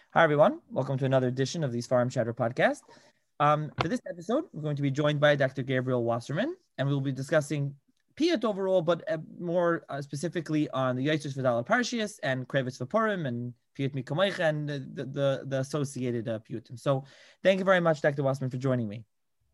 Hi, everyone. Welcome to another edition of the Farm Chatter podcast. For this episode, we're going to be joined by Dr. Gabriel Wasserman, and we'll be discussing Piyut overall, but more specifically on the Yitzhak Vidal Parshias and Krevitz Vaporim and Piyut Mikomaycha and the associated Piyutim. So thank you very much, Dr. Wasserman, for joining me.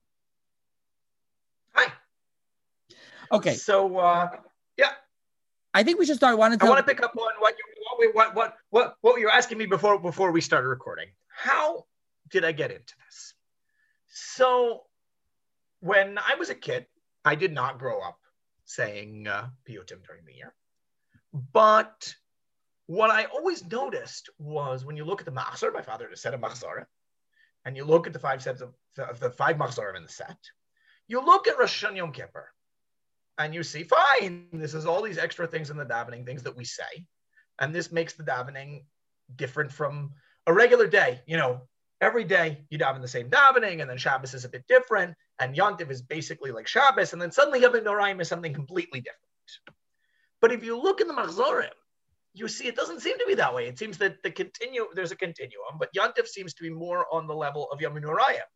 Hi. Okay. So, yeah. I think we should start. I want to pick up on what you were asking me before we started recording. How did I get into this? So, when I was a kid, I did not grow up saying Piyutim during the year. But what I always noticed was when you look at the Machzor, my father had a set of Machzorim, and you look at the five sets of the five Machzorim in the set, you look at Rosh Hashanah Yom Kippur, and you see, fine, this is all these extra things in the davening, things that we say. And this makes the davening different from a regular day. You know, every day you daven the same davening, and then Shabbos is a bit different, and Yontif is basically like Shabbos, and then suddenly Yom Noraim is something completely different. But if you look in the Machzorim, you see it doesn't seem to be that way. It seems that there's a continuum, but Yontif seems to be more on the level of Yom Noraim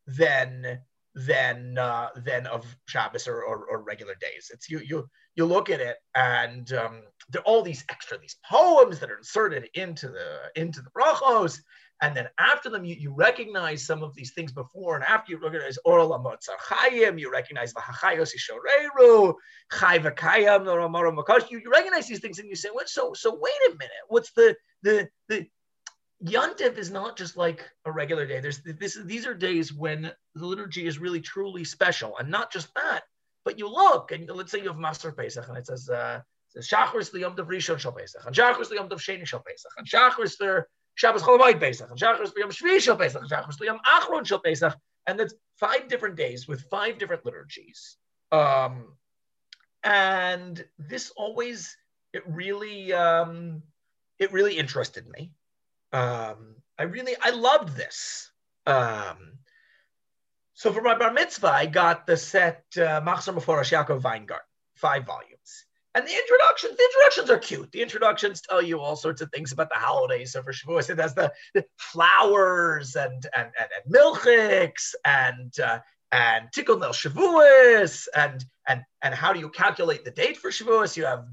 than of Shabbos or regular days. It's you look at it, and there are all these poems that are inserted into the brachos, and then after them you recognize some of these things before and after. You recognize Oral Amotzar Chayim, you recognize V'Hachayos Yishoreru, Chay V'Kayam Noramoro Makash. You recognize these things, and you say, "What? So wait a minute. What's the Yontif is not just like a regular day. These are days when the liturgy is really truly special, and not just that. But you look, and let's say you have Maser Pesach, and it says Shachris L'Yom Tov Rishon Shel Pesach, and Shachris L'Yom Tov Sheni Shel Pesach, and Shachris Shabbos Chol Hamoed Pesach, and Shachris L'Yom Shvi Shel Pesach, and Shachris L'Yom Achron Shel Pesach, and that's 5 different days with 5 different liturgies. And this always it really interested me. I loved this. So for my bar mitzvah, I got the set Machzor Meforosh Yaakov Weingarten, 5 volumes. And the introductions are cute. The introductions tell you all sorts of things about the holidays. So for Shavuos, it has the flowers and milchiks and Tikkun Leil Shavuos and how do you calculate the date for Shavuos? You have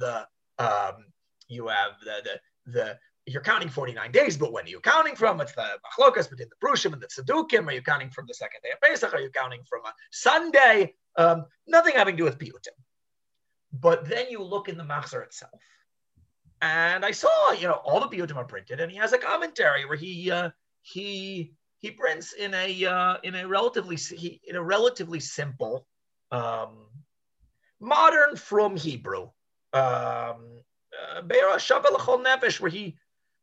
the you're counting 49 days, but when are you counting from? It's the machlokas between the Prushim and the Tzedukim. Are you counting from the second day of Pesach? Are you counting from a Sunday? Nothing having to do with Piyutim. But then you look in the Machzor itself, and I saw, all the Piyutim are printed, and he has a commentary where he prints in a relatively simple, modern from Hebrew, Be'er Shava L'Chol Nefesh, where he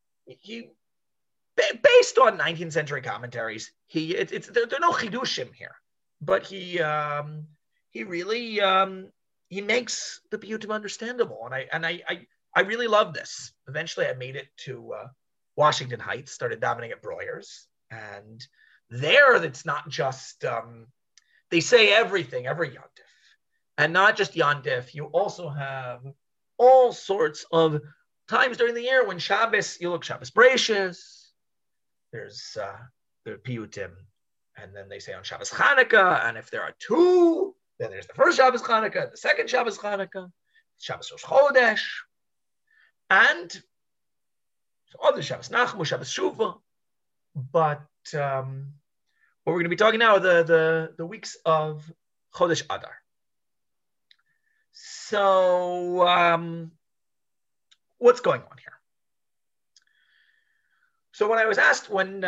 based on 19th century commentaries, there are no chidushim here, but he really he makes the Piyutim understandable, and I really love this. Eventually, I made it to Washington Heights, started davening at Breuer's, and there it's not just they say everything every Yontif, and not just Yontif. You also have all sorts of times during the year when Shabbos, you look Shabbos Breishis, there's the Piyutim, and then they say on Shabbos Chanukah, and if there are 2, then there's the first Shabbos Chanukah, the second Shabbos Chanukah, Shabbos Rosh Chodesh, and so other Shabbos Nachamu, Shabbos Shuvah. But what we're going to be talking now are the weeks of Chodesh Adar. So what's going on here? So when I was asked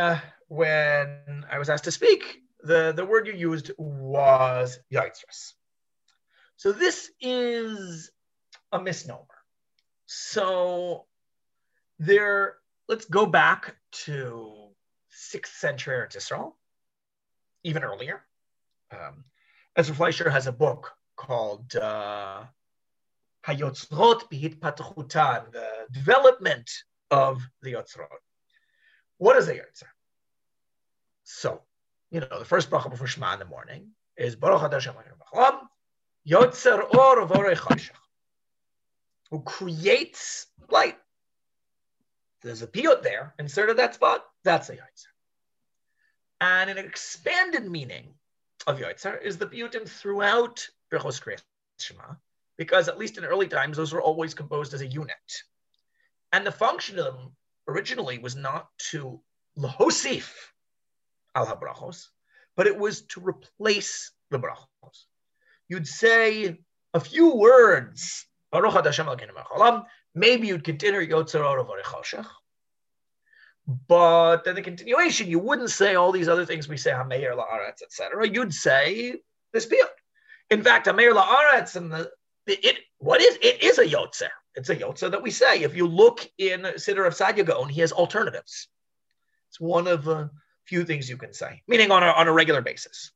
to speak, the word you used was Yitzros. So this is a misnomer. So let's go back to 6th century Eretz Yisrael, even earlier. Ezra Fleischer has a book called Hayotzrot B'Hitpatchutan, the development of the Yotzrot. What is a Yotzer? So, the first bracha before Shema in the morning is Baruch Atah Hashem Eloheinu B'Cholam, Yotzer Or V'Orei Choshech, who creates light. There's a piyut there, inserted that spot, that's a yotzer. And an expanded meaning of yotzer is the piyutim throughout Birchos Kriyas Shema, because at least in early times, those were always composed as a unit. And the function of them originally was not to lahosif al habrachos, but it was to replace the brachos. You'd say a few words, Baruch Atah Hashem Elokeinu melech haolam, maybe you'd continue Yotzer Or V'Orei Choshech, but in the continuation, you wouldn't say all these other things we say, Hameir La'aretz, etc. You'd say this piyut. In fact, Hameir La'aretz and it is a Yotzer. It's a Yotzer that we say. If you look in Siddur of Sadia Gaon, he has alternatives. It's one of a few things you can say, meaning on a regular basis.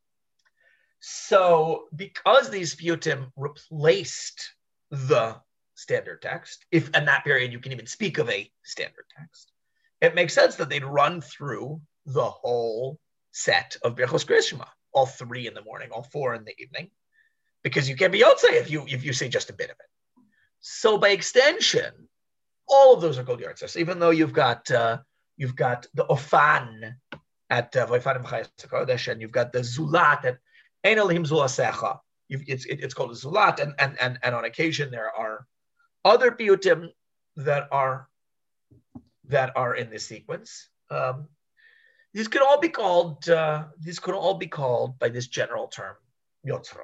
So because these piyutim replaced the standard text, if in that period you can even speak of a standard text, it makes sense that they'd run through the whole set of Birchos Kriyas Shema, all 3 in the morning, all 4 in the evening, because you can't be Yotzei if you say just a bit of it. So by extension, all of those are called Yotzei. So even though you've got the Ofan at Vayfanim Chayes HaKodesh, and you've got the Zulat at Ein Elohim Zulasecha, it's called a Zulat, and on occasion there are other piyutim that are in this sequence. These could all be called by this general term, Yotzrot.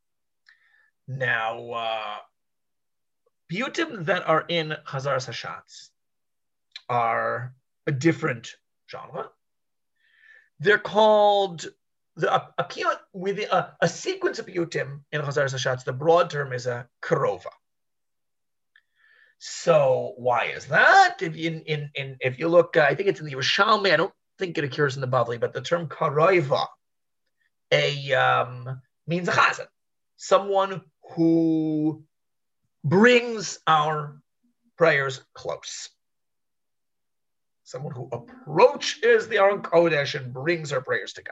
Now, piyutim that are in Chazaras Hashatz are a different genre. They're called a piyut with a sequence of piyutim in Chazaras Hashatz. The broad term is a karova. So why is that? If you look, I think it's in the Yerushalmi. I don't think it occurs in the Bavli, but the term karova means a chazan, someone who brings our prayers close, someone who approaches the Aron Kodesh and brings our prayers to God.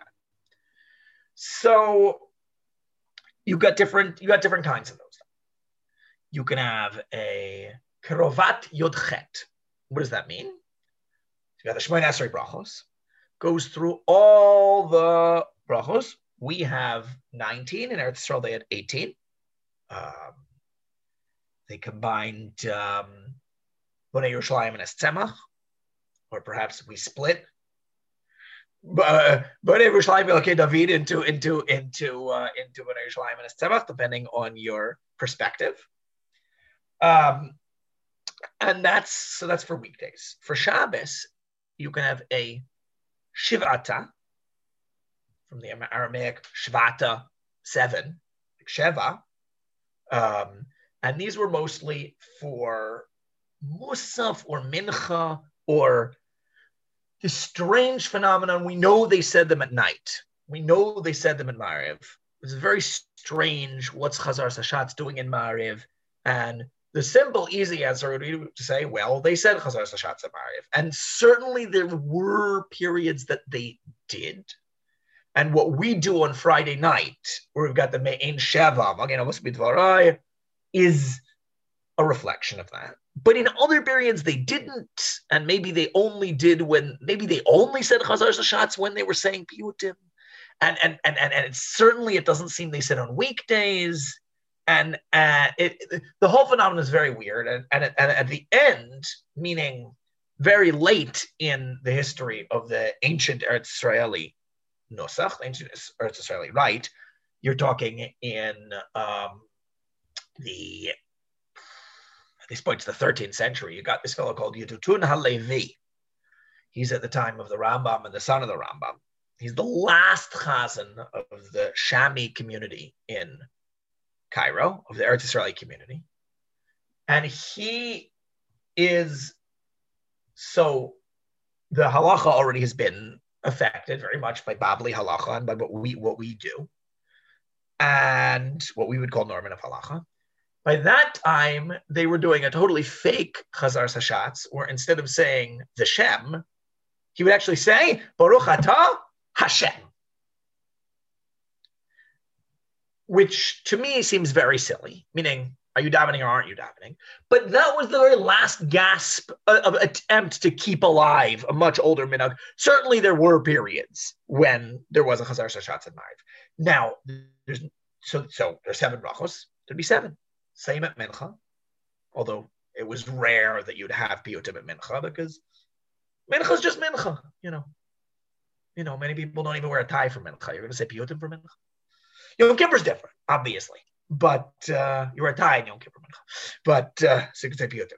So you got different kinds of those. You can have a Kerovat Yodchet. What does that mean? You got the Shemona Esrei brachos, goes through all the brachos. We have 19 in Eretz Yisrael. They had 18. They combined Bonei Yerushalayim and Es Tzemach, or perhaps we split Bonei Yerushalayim Elokei David into Bonei Yerushalayim and Es Tzemach, depending on your perspective. And that's for weekdays. For Shabbos, you can have a Shivata, from the Aramaic Shvata, 7, like Sheva. And these were mostly for Musaf or Mincha, or this strange phenomenon. We know they said them at night. We know they said them at Mariv. It's very strange what's Chazaras Hashatz doing in Mariv. And the simple, easy answer would be to say, well, they said Chazaras Hashatz at Mariv. And certainly there were periods that they did. And what we do on Friday night, where we've got the Me'en Sheva, Magen Avos B'Dvarai, is a reflection of that. But in other periods, they didn't. And maybe they only said Chazaras Hashatz when they were saying piyutim. And certainly it doesn't seem they said on weekdays. And the whole phenomenon is very weird. And at the end, meaning very late in the history of the ancient Eretz Israeli Nosach, ancient Eretz Israeli rite, you're talking in at this point, it's the 13th century. You got this fellow called Yedutun HaLevi. He's at the time of the Rambam and the son of the Rambam. He's the last chazan of the Shami community in Cairo, of the Eretz Israeli community. And he is, so the halacha already has been affected very much by Babli halacha and by what we do, and what we would call normative halacha. By that time, they were doing a totally fake Chazaras Hashatz, where instead of saying the Shem, he would actually say Baruch Atah Hashem, which to me seems very silly. Meaning, Are you davening or aren't you davening? But that was the very last gasp of attempt to keep alive a much older minhag. Certainly there were periods when there was a Chazar Shashatz and Mariv. Now, there's 7 brachos. There'd be 7. Same at Mincha, although it was rare that you'd have piyutim at Mincha because Mincha is just Mincha, many people don't even wear a tie for Mincha. You're going to say piyutim for Mincha? Yom Kippur is different, obviously. But you wear a tie in Yom Kippur Mincha. But, so you can say piyutim.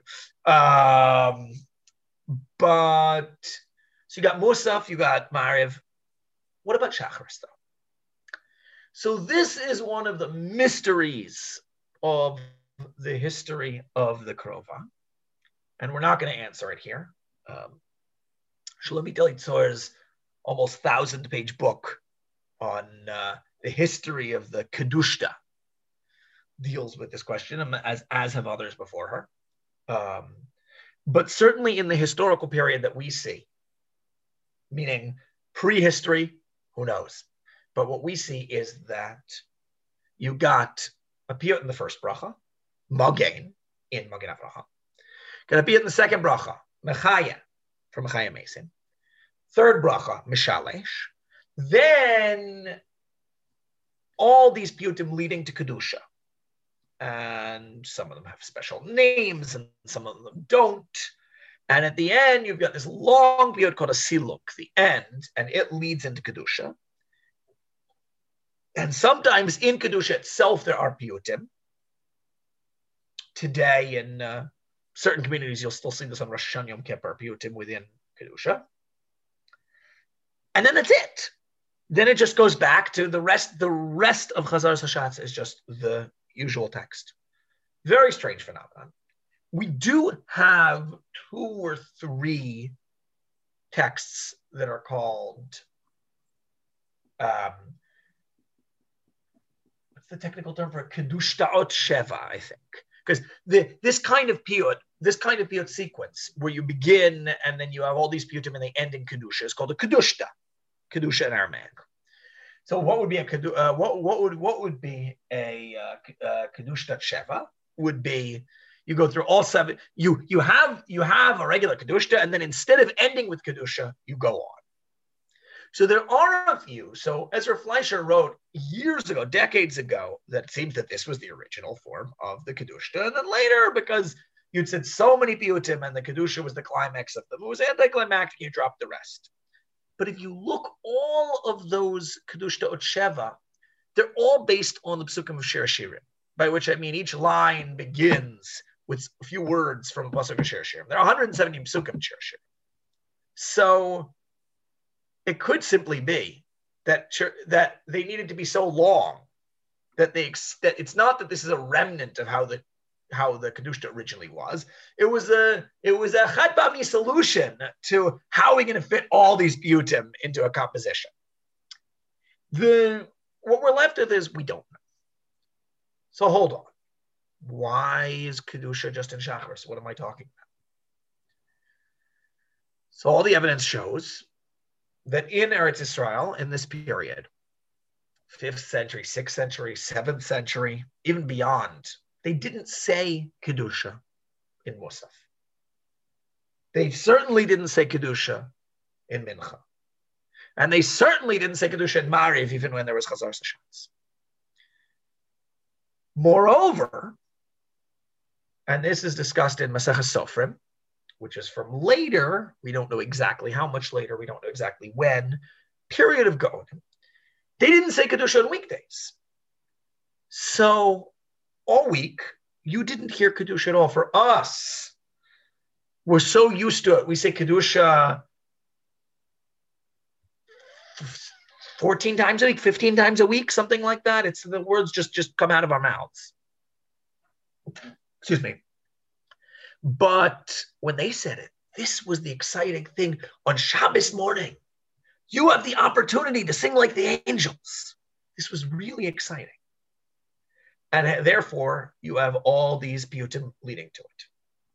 So you got Musaf, you got Mariv. What about Shacharis, though? So this is one of the mysteries of the history of the Krova. And we're not going to answer it here. Shlomi Tzor's almost 1,000-page book on the history of the Kedushta deals with this question, as have others before her. But certainly in the historical period that we see, meaning prehistory, who knows? But what we see is that you got a piyut in the first bracha, Magen, in Magen Avraham. Got a piyut in the second bracha, Mechaya, from Mechaya Mason. Third bracha, Mishalesh. Then all these piyutim leading to Kedusha. And some of them have special names and some of them don't. And at the end, you've got this long piyut called a Siluk, the end, and it leads into Kedusha. And sometimes in Kedusha itself, there are piyutim. Today, in certain communities, you'll still see this on Rosh Hashanah Yom Kippur, piyutim within Kedusha. And then that's it. Then it just goes back to the rest. The rest of Chazar Hashatz is just the usual text. Very strange phenomenon. We do have 2 or 3 texts that are called, what's the technical term for Kedushtaot Sheva, I think. Because this kind of piyut sequence, where you begin and then you have all these piyutim and they end in Kedusha, is called a Kedushta. Kedusha in Aramaic. So what would be a what would be a Kedushta Sheva? Would be you go through all 7. You have a regular Kedushta, and then instead of ending with Kedusha, you go on. So there are a few. So Ezra Fleischer wrote years ago, decades ago, that it seems that this was the original form of the Kedushta. And then later, because you'd said so many piyutim and the Kedusha was the climax of them, it was anticlimactic, you dropped the rest. But if you look, all of those Kedushta Sheva, they're all based on the Psukim of Shir Shirim, by which I mean each line begins with a few words from a Pasuk of Shir Shirim. There are 170 Psukim of Shir Shirim. So it could simply be that they needed to be so long that it's not that this is a remnant of how the Kedushta originally was. It was a Chad-Bami solution to how are we going to fit all these piyutim into a composition. What we're left with is we don't know. So hold on. Why is Kedusha just in Shacharis? What am I talking about? So all the evidence shows that in Eretz Israel, in this period, 5th century, 6th century, 7th century, even beyond, they didn't say Kedusha in Musaf. They certainly didn't say Kedusha in Mincha. And they certainly didn't say Kedusha in Mariv, even when there was Chazar Hashatz. Moreover, and this is discussed in Maseches Sofrim, which is from later, we don't know exactly how much later, we don't know exactly when, period of Gaonim, they didn't say Kedusha on weekdays. So all week, you didn't hear Kedusha at all. For us, we're so used to it. We say Kedusha 14 times a week, 15 times a week, something like that. It's the words just come out of our mouths. Excuse me. But when they said it, this was the exciting thing. On Shabbos morning, you have the opportunity to sing like the angels. This was really exciting. And therefore, you have all these piyutim leading to it.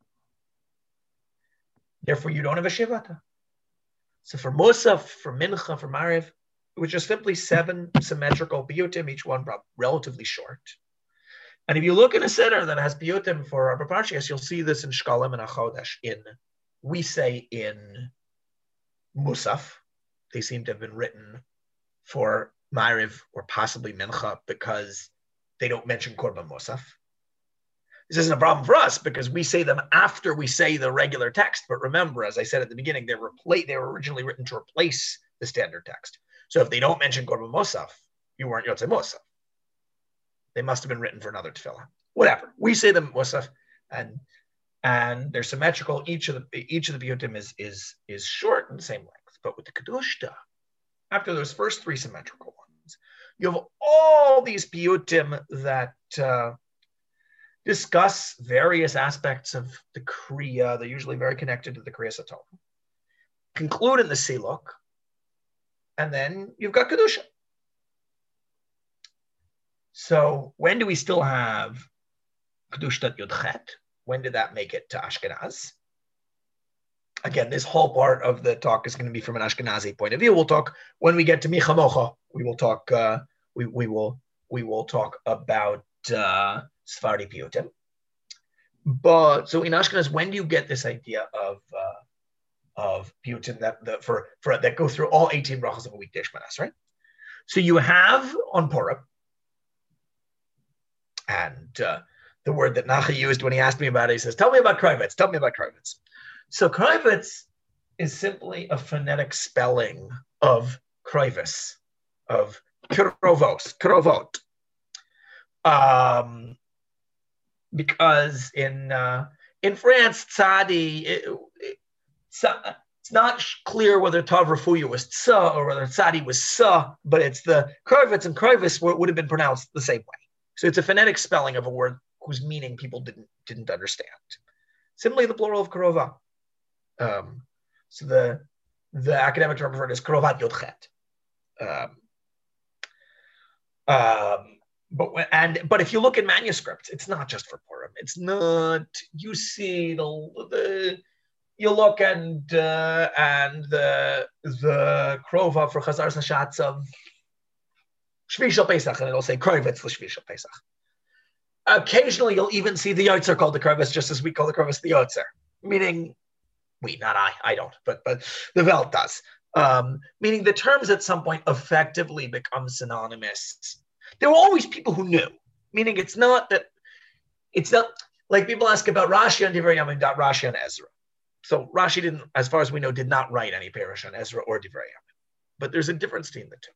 Therefore, you don't have a Shivata. So for Musaf, for Mincha, for Mariv, which is simply 7 symmetrical piyutim, each one relatively short. And if you look in a Siddur that has piyutim for Arba Parshias, you'll see this in Shkalim and Achodesh. We say in Musaf, they seem to have been written for Ma'ariv or possibly Mincha because they don't mention Korban Musaf. This isn't a problem for us because we say them after we say the regular text. But remember, as I said at the beginning, they were originally written to replace the standard text. So if they don't mention Korban Musaf, you weren't Yotzei Musaf. They must have been written for another tefillah. Whatever. We say them Musaf, and they're symmetrical. Each of the piyutim is short and the same length. But with the Kedushta, after those first three symmetrical ones, you have all these piyutim that discuss various aspects of the Kriya. They're usually very connected to the Kriya Satoma. Conclude in the Siluk, and then you've got Kedusha. So when do we still have Kedushtat Yudchet? When did that make it to Ashkenaz? Again, this whole part of the talk is going to be from an Ashkenazi point of view. We'll talk when we get to Micha Mocha. We will talk. We will talk about Sephardi piyutim. But so in Ashkenaz, when do you get this idea of piyutim that go through all 18 brachas of a weekday Shmanas, right? So you have on Purim, and the word that Nacha used when he asked me about it, he says, "Tell me about Krivitz. Tell me about Krivitz." So Krivitz is simply a phonetic spelling of Krivis, of Krovot. Because in France, Tzadi, it's not clear whether Tav Rafuya was Tza or whether Tzadi was Sa, but it's the Krivitz and Krivis would have been pronounced the same way. So it's a phonetic spelling of a word whose meaning people didn't understand. Simply the plural of Krova. So the academic term for it is Krovat Yodchet. But if you look at manuscripts, it's not just for Purim. It's not. You see you look and the Krova for Chazar Hashatz of Shvi Shel Pesach, and it'll say Krivitz L'Shvi Shel Pesach. Occasionally, you'll even see the Yotzer called the Krivitz, just as we call the Krivitz the Yotzer. Meaning, not I don't, but the Welt does. Meaning the terms at some point effectively become synonymous. There were always people who knew. Meaning it's not like people ask about Rashi and Divrei Yamim, Rashi and Ezra. So Rashi didn't, as far as we know, did not write any Perush on Ezra or Divrei Yamim. But there's a difference between the two.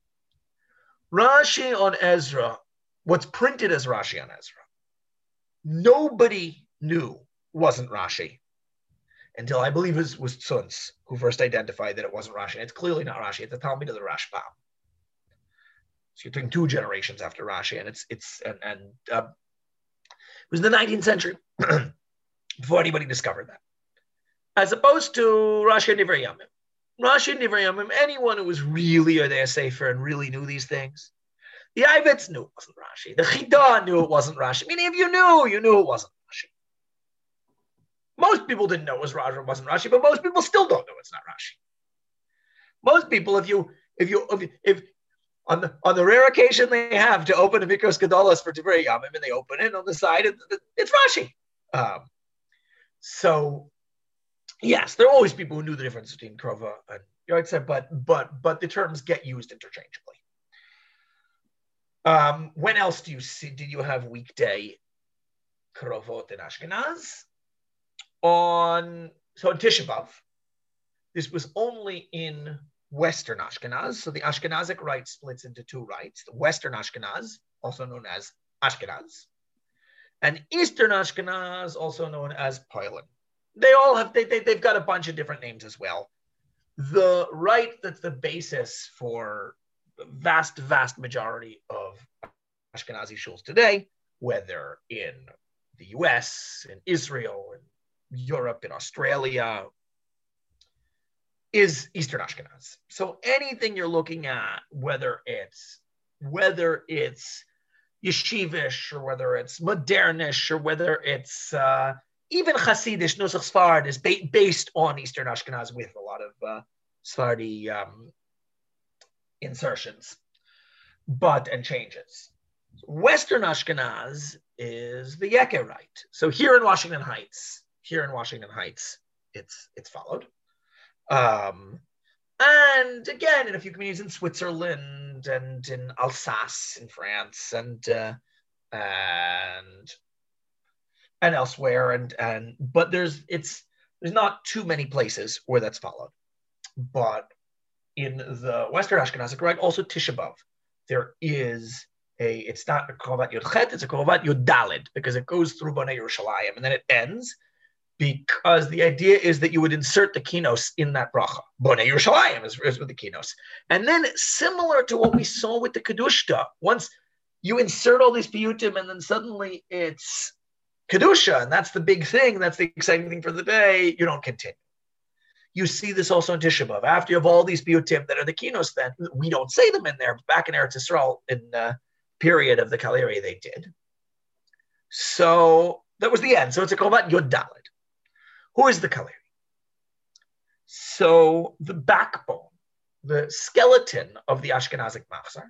Rashi on Ezra, what's printed as Rashi on Ezra, nobody knew wasn't Rashi until I believe it was Tzunz who first identified that it wasn't Rashi. And it's clearly not Rashi. It's the Talmud of the Rashbam. So you're taking 2 generations after Rashi, and it was in the 19th century before anybody discovered that. As opposed to Rashi and Divrei Yamim. Rashi and Divrei Yamim, anyone who was really a Sefer and really knew these things, the Ivets knew it wasn't Rashi. The Chidah knew it wasn't Rashi. Meaning if you knew it wasn't Rashi. Most people didn't know it was Rashi or wasn't Rashi, but most people still don't know it's not Rashi. Most people, if on the rare occasion they have to open a Mikros Gedolos for Divrei Yamim, and they open it on the side, it's Rashi. So yes, there are always people who knew the difference between Krova and Yotzer, but the terms get used interchangeably. When else did you have weekday Krovot in Ashkenaz? In Tisha B'Av, this was only in Western Ashkenaz. So the Ashkenazic rite splits into 2 rites. The Western Ashkenaz, also known as Ashkenaz, and Eastern Ashkenaz, also known as Poilin. They all have, they've got a bunch of different names as well. The rite that's the basis for the vast majority of Ashkenazi shuls today, whether in the US, in Israel, in Europe, in Australia, is Eastern Ashkenaz. So anything you're looking at, whether it's yeshivish, or whether it's modernish, or whether it's even Hasidish, Nusach Sfard, is based on Eastern Ashkenaz with a lot of Sephardi insertions, and changes. Western Ashkenaz is the Yekerite. So here in Washington Heights, it's followed. And again, in a few communities in Switzerland and in Alsace in France and elsewhere, but there's not too many places where that's followed. But in the Western Ashkenazic rite, also Tisha B'Av, there is it's not a Korovat Yud Chet, it's a Korovat Yud Daled, because it goes through Bonei Yerushalayim and then it ends, because the idea is that you would insert the kinos in that bracha. Bonei Yerushalayim is with the kinos. And then similar to what we saw with the Kedushta, once you insert all these piyutim and then suddenly it's Kedusha, and that's the big thing, that's the exciting thing for the day, you don't continue. You see this also in Tisha B'Av. After you have all these piyutim that are the kinos, then we don't say them in there. Back in Eretz Yisrael, in the period of the Kaleri, they did. So that was the end. So it's a Korovat Yud Daled. Who is the Kaleri? So the backbone, the skeleton of the Ashkenazic Machzor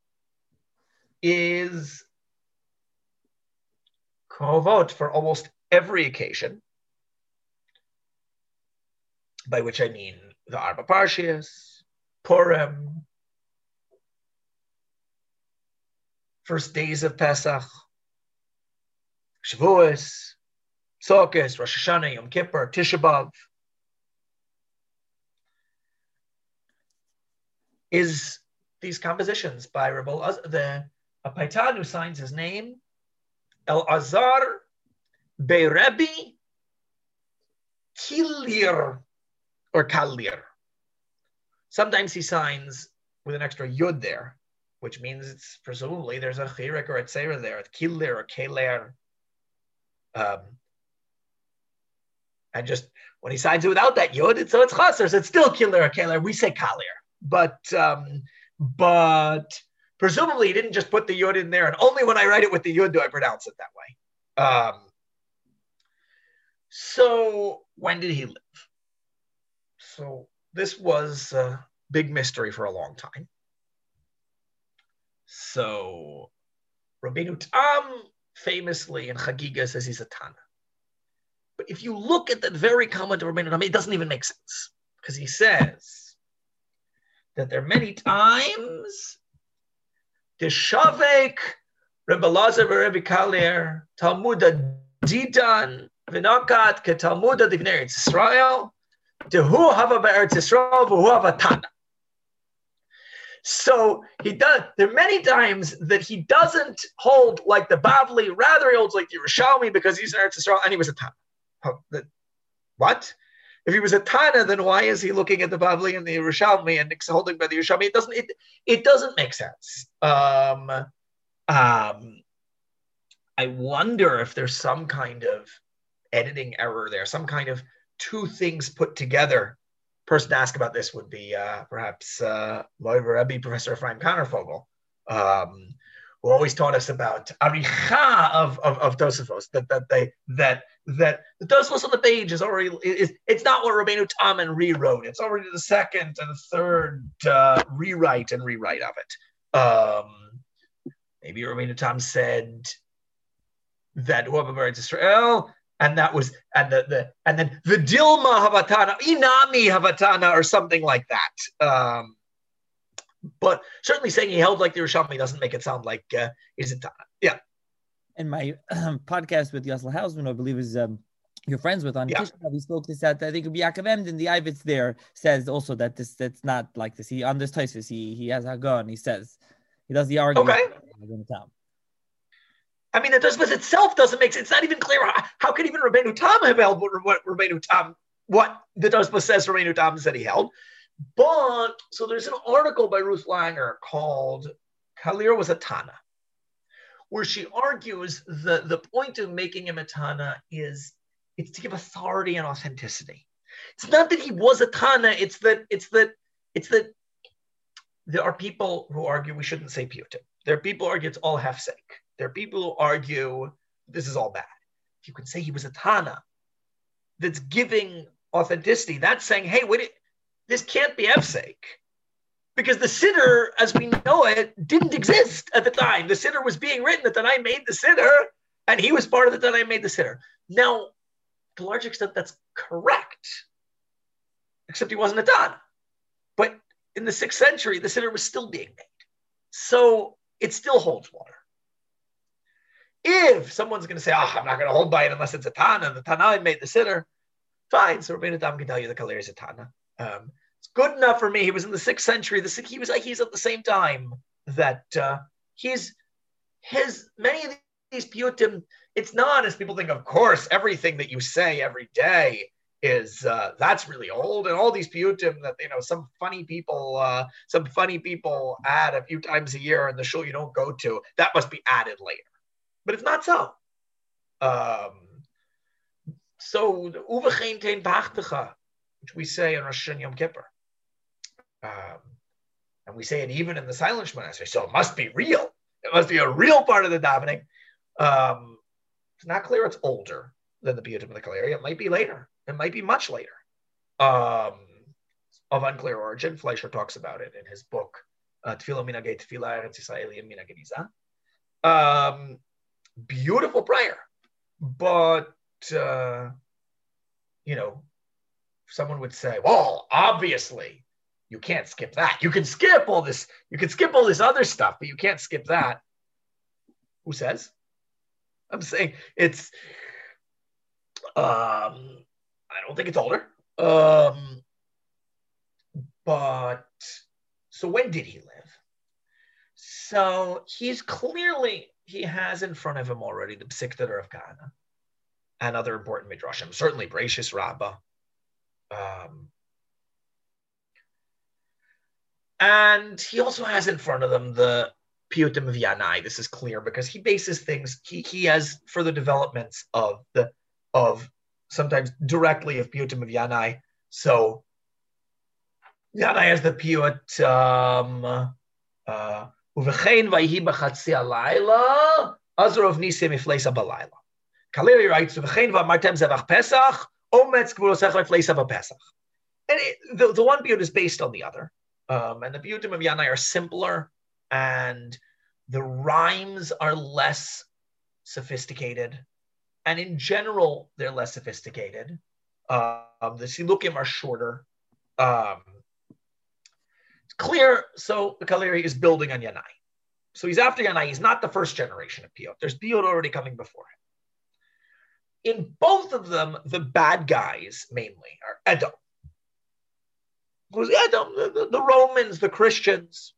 is Korvot for almost every occasion, by which I mean the Arba Parshias, Purim, first days of Pesach, Shavuos, Sukkot, Rosh Hashanah, Yom Kippur, Tisha B'Av, is these compositions by Rabbi the Paitan who signs his name, Elazar Berebi Kilir, or Kalir. Sometimes he signs with an extra yud there, which means it's presumably there's a chirik or a tzera there, it's Kilir or Keler. And just when he signs it without that yud, it's chaser, so it's still Kilir or Keler. We say Kalir, but presumably he didn't just put the yud in there, and only when I write it with the yud do I pronounce it that way. So when did he live? So this was a big mystery for a long time. So Rabbeinu Tam famously in Chagiga says he's a Tana. But if you look at that very comment of Rabbeinu Tam, it doesn't even make sense, because he says that there are many times the Shavek Rebbe Lazar Rebbe Kalir Talmuda Didan V'Nakat Ke Talmuda Divnei Eretz Yisrael Dehu Hava Be'Eretz Yisrael V'Hu Hava Tana. So he does. There are many times that he doesn't hold like the Bavli, rather he holds like the Yerushalmi, because he's in Eretz Yisrael and he was a Tana. What? If he was a Tana, then why is he looking at the Bavli and the Yerushalmi and holding by the Yerushalmi? It doesn't make sense. I wonder if there's some kind of editing error there, some kind of two things put together. Person to ask about this would be perhaps Moiver Rebbe, Professor Ephraim Connerfogel, who always taught us about aricha of Tosafos, that the Tosafos on the page is already it's not what Rabbeinu Tam rewrote. It's already the second and third rewrite of it. Maybe Rabbeinu Tam said that whoever Eretz Israel. And that was, and then the Dilma Havatana, Inami Havatana, or something like that. But certainly saying he held like the Yerushalmi doesn't make it sound like he's a Tana. Yeah. In my podcast with Yossel Hausman, I believe is you're friends with on Tisha B'Av, we spoke this that I think Yaakov Emden, the Ivitz there, says also that that's not like this. He on this Tosfos, he has a gun. He says he does the argument. Okay. I mean, the Tosfos itself doesn't make sense. It's not even clear how could even Rabbeinu Tam have held what the Tosfos says Rabbeinu Tam said he held. But so there's an article by Ruth Langer called "Kalir was a Tana," where she argues the point of making him a Tana is it's to give authority and authenticity. It's not that he was a Tana. It's that there are people who argue we shouldn't say piyutim. There are people who argue it's all hefsek. There are people who argue this is all bad. If you can say he was a Tana, that's giving authenticity. That's saying, hey, wait, this can't be hefsek, because the Siddur, as we know it, didn't exist at the time. The Siddur was being written. The Tanai made the Siddur, and he was part of the Tanai made the Siddur. Now, to a large extent, that's correct, except he wasn't a Tana. But in the 6th century, the Siddur was still being made. So it still holds water. If someone's going to say, I'm not going to hold by it unless it's a Tana, the Tanai made the Siddur, fine. So Rabbeinu Tam can tell you the Kaleri is a Tana. It's good enough for me. He was in the 6th century. He's at the same time that many of these piyutim, it's not, as people think, of course, everything that you say every day is that's really old, and all these piyutim that some funny people add a few times a year in the shul you don't go to, that must be added later. But it's not so. So uvechein tein b'achtecha, which we say in Rosh Hashanah Yom Kippur, and we say it even in the silent Shemona Esrei. So it must be real. It must be a real part of the davening. It's not clear it's older than the piyutim of the Kaleri. It might be later. It might be much later. Of unclear origin. Fleischer talks about it in his book, Tefillah Minagei Tefillah Eretz Yisraelim Minagei Nizah. Beautiful prayer, but someone would say, well, obviously you can't skip that. You can skip all this. You can skip all this other stuff, but you can't skip that. Who says? I'm saying it's. I don't think it's older. But so when did he live? So he has in front of him already the Psikta of Kahana and other important midrashim, certainly Bereishis Rabbah. And he also has in front of them the Piyutim of Yanai. This is clear because he bases things, he has further developments of sometimes directly of Piyutim of Yanai. So Yanai has the Piyut Uvechein vayhi b'chatzi alayla azrov nisim ifleisa balayla. Kaleri writes Uvechein v'amartem zevach Pesach ometz gvurosech ifleisa b'Pesach. And the one piyut is based on the other. And the piyutim of Yanai are simpler, and the rhymes are less sophisticated. And in general, they're less sophisticated. The silukim are shorter. It's clear. So the Kaleri is building on Yanai. So he's after Yanai. He's not the first generation of piyut. There's piyut already coming before him. In both of them, the bad guys mainly are Edom. Who's Edom? The Romans, the Christians.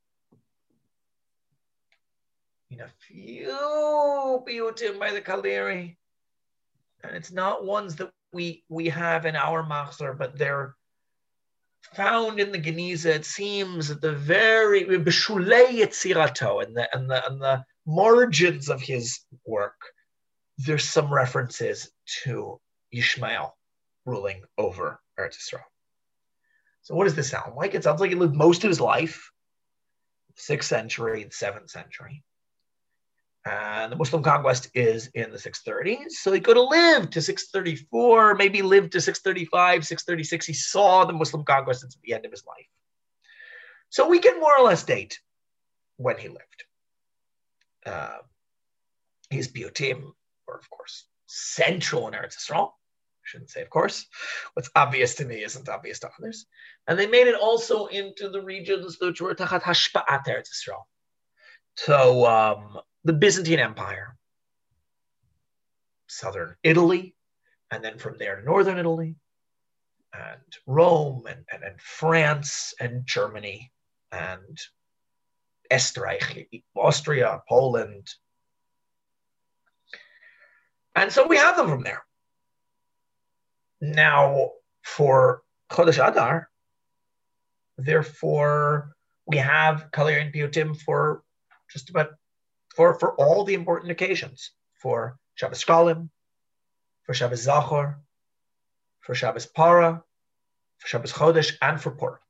In a few piyutim by the Kaleri. And it's not ones that we have in our machzor, but they're found in the Geniza. It seems at the very b'shulei yitzirato, and the margins of his work, there's some references to Yishmael ruling over Eretz Yisrael. So what does this sound like? It sounds like he lived most of his life, 6th century, the 7th century. And the Muslim conquest is in the 630s. So he could have lived to 634, maybe lived to 635, 636. He saw the Muslim conquest at the end of his life. So we can more or less date when he lived. His piyutim were, of course, central in Eretz Yisrael. I shouldn't say, of course. What's obvious to me isn't obvious to others. And they made it also into the regions which were tachat hashpa'at Eretz Yisrael. So the Byzantine Empire, southern Italy, and then from there northern Italy, and Rome, and France, and Germany, and Austria, Poland. And so we have them from there. Now, for Chodesh Adar, therefore, we have Kaleri and Piyutim for just about for all the important occasions, for Shabbos Shkalim, for Shabbos Zachor, for Shabbos Para, for Shabbos Chodesh, and for Purim.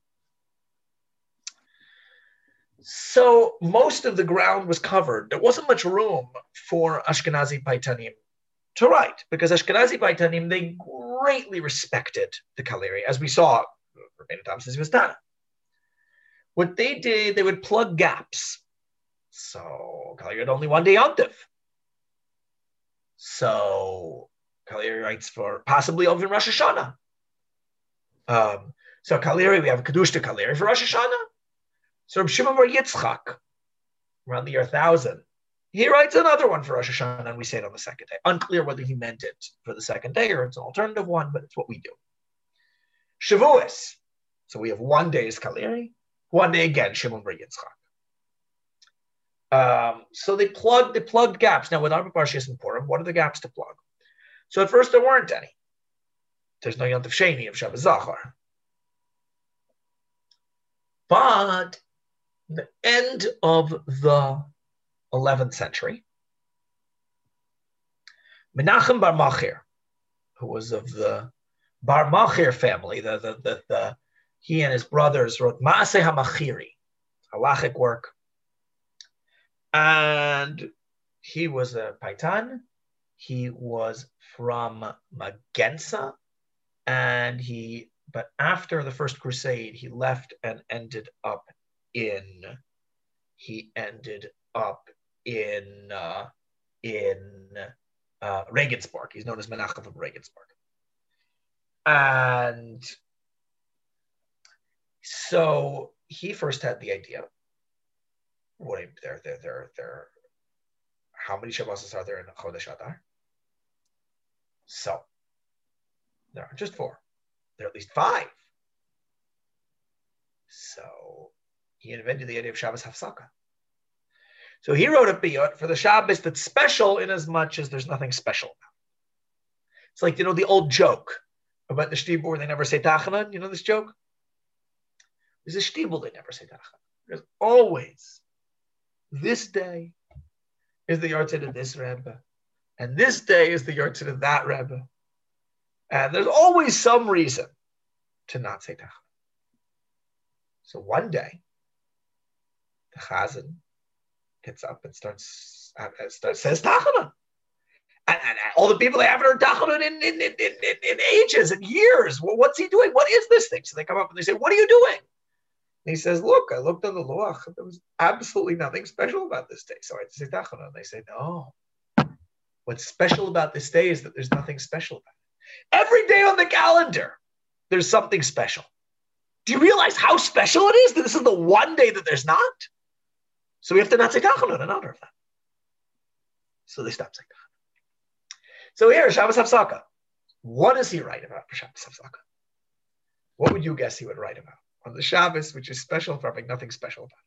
So most of the ground was covered. There wasn't much room for Ashkenazi Paitanim to write, because Ashkenazi Paitanim, they greatly respected the Kaleri, as we saw Rabbeinu Tam says he was Tana. what they did, they would plug gaps. So Kali had only one day Yontif. So Kali writes for possibly over Rosh Hashanah. So Kaliri, we have Kedushta Kaliri for Rosh Hashanah. So Reb Shimon Bar Yitzchak, around the year 1000, he writes another one for Rosh Hashanah, and we say it on the second day. Unclear whether he meant it for the second day or it's an alternative one, but it's what we do. Shavuos. So we have one day is Kaliri, one day again, Shimon Bar Yitzchak. So they plugged gaps. Now with Arba Parshas and Purim, what are the gaps to plug? So at first there weren't any. There's no Yontif Sheni of Shabbos Zachar. But the end of the 11th century, Menachem Bar Machir, who was of the Bar Machir family, he and his brothers wrote Maaseh HaMachiri, halachic work. And he was a Paitan. He was from Magensa, but after the First Crusade, he left and ended up in Regensburg. He's known as Menachem of Regensburg. And so he first had the idea. How many Shabbos are there in Chodesh Adar? So there are just 4. There are at least 5. So he invented the idea of Shabbos Hafsaka. So he wrote a piyut for the Shabbos that's special in as much as there's nothing special about it. It's like, the old joke about the shtibur where they never say Tachanan. You know this joke? There's a shtibur they never say Tachanan. There's always, this day is the yahrzeit of this Rebbe, and this day is the yahrzeit of that Rebbe. And there's always some reason to not say Tachanun. So one day, the Chazan gets up and starts says Tachanun. And all the people, they haven't heard Tachanun in ages and years. Well, what's he doing? What is this thing? So they come up and they say, what are you doing? And he says, look, I looked on the Loach. There was absolutely nothing special about this day. So I say Tachanun. And they say, no. What's special about this day is that there's nothing special about it. Every day on the calendar, there's something special. Do you realize how special it is that this is the one day that there's not? So we have to not say Tachanun in honor of that. So they stop saying Tachanun. So here, Shabbos Hafsaka. What does he write about for Shabbos Hafsaka? What would you guess he would write about on the Shabbos, which is special for having nothing special about it?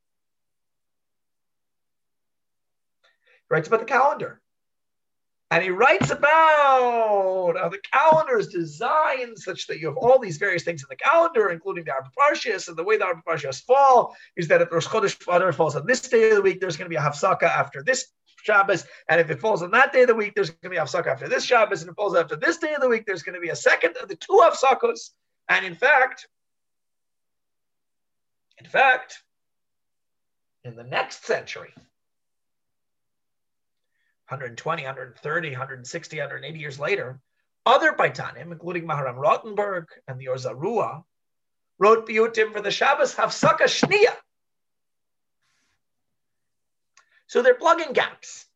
He writes about the calendar. And he writes about how the calendar is designed such that you have all these various things in the calendar, including the Arba Parshas, and the way the Arba Parshas fall is that if Rosh Chodesh Adar falls on this day of the week, there's going to be a Hafsaka after this Shabbos, and if it falls on that day of the week, there's going to be a Hafsaka after this Shabbos, and if it falls after this day of the week, there's going to be a second of the 2 Hafsakos. And in fact, in the next century, 120, 130, 160, 180 years later, other Baitanim, including Maharam Rothenberg and the Or Zarua, wrote piyutim for the Shabbos Hafsaka Shniya. So they're plugging gaps.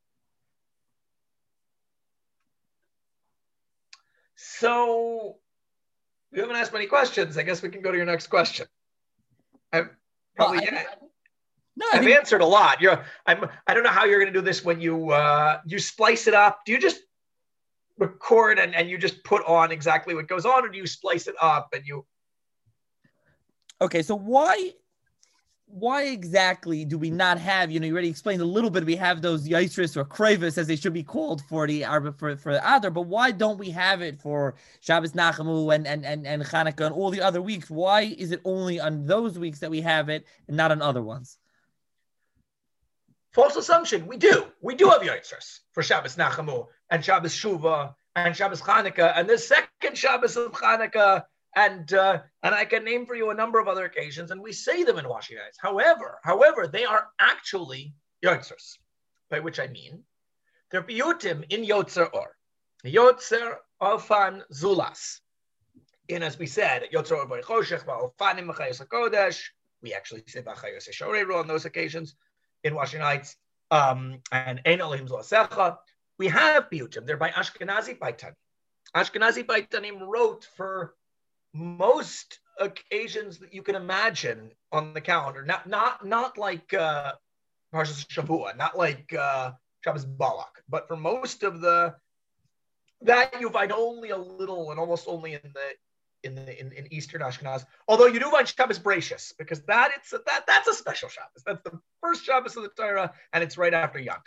So you haven't asked many questions. I guess we can go to your next question. I've answered a lot. I don't know how you're going to do this when you splice it up. Do you just record and you just put on exactly what goes on, or do you splice it up and you? Okay, so why exactly do we not have? You already explained a little bit. We have those Yisris or Kravis, as they should be called, for the Adar. But why don't we have it for Shabbos Nachamu and Chanukah and all the other weeks? Why is it only on those weeks that we have it and not on other ones? False assumption. We do have Yisris for Shabbos Nachamu and Shabbos Shuvah and Shabbos Chanukah and the second Shabbos of Chanukah. And I can name for you a number of other occasions, and we say them in Washington. However, they are actually Yotzers, by which I mean they're piyutim in Yotzer Or. Yotzer Ofan Zulas. In, as we said, Yotzer Or B'Choshech, Ba'Ofanim Mechayos HaKodesh, We actually say B'chayos Shoreru on those occasions in Washington Heights. And Ein Elohim Zlasecha. We have piyutim. They're by Ashkenazi Baitanim. Ashkenazi Baitanim wrote for most occasions that you can imagine on the calendar. Not like Parshas Shavua, not like Shabbos Balak, but for most of that you find only a little and almost only in Eastern Ashkenaz. Although you do find Shabbos Bereishis, because that's a special Shabbos. That's the first Shabbos of the Torah, and it's right after Yom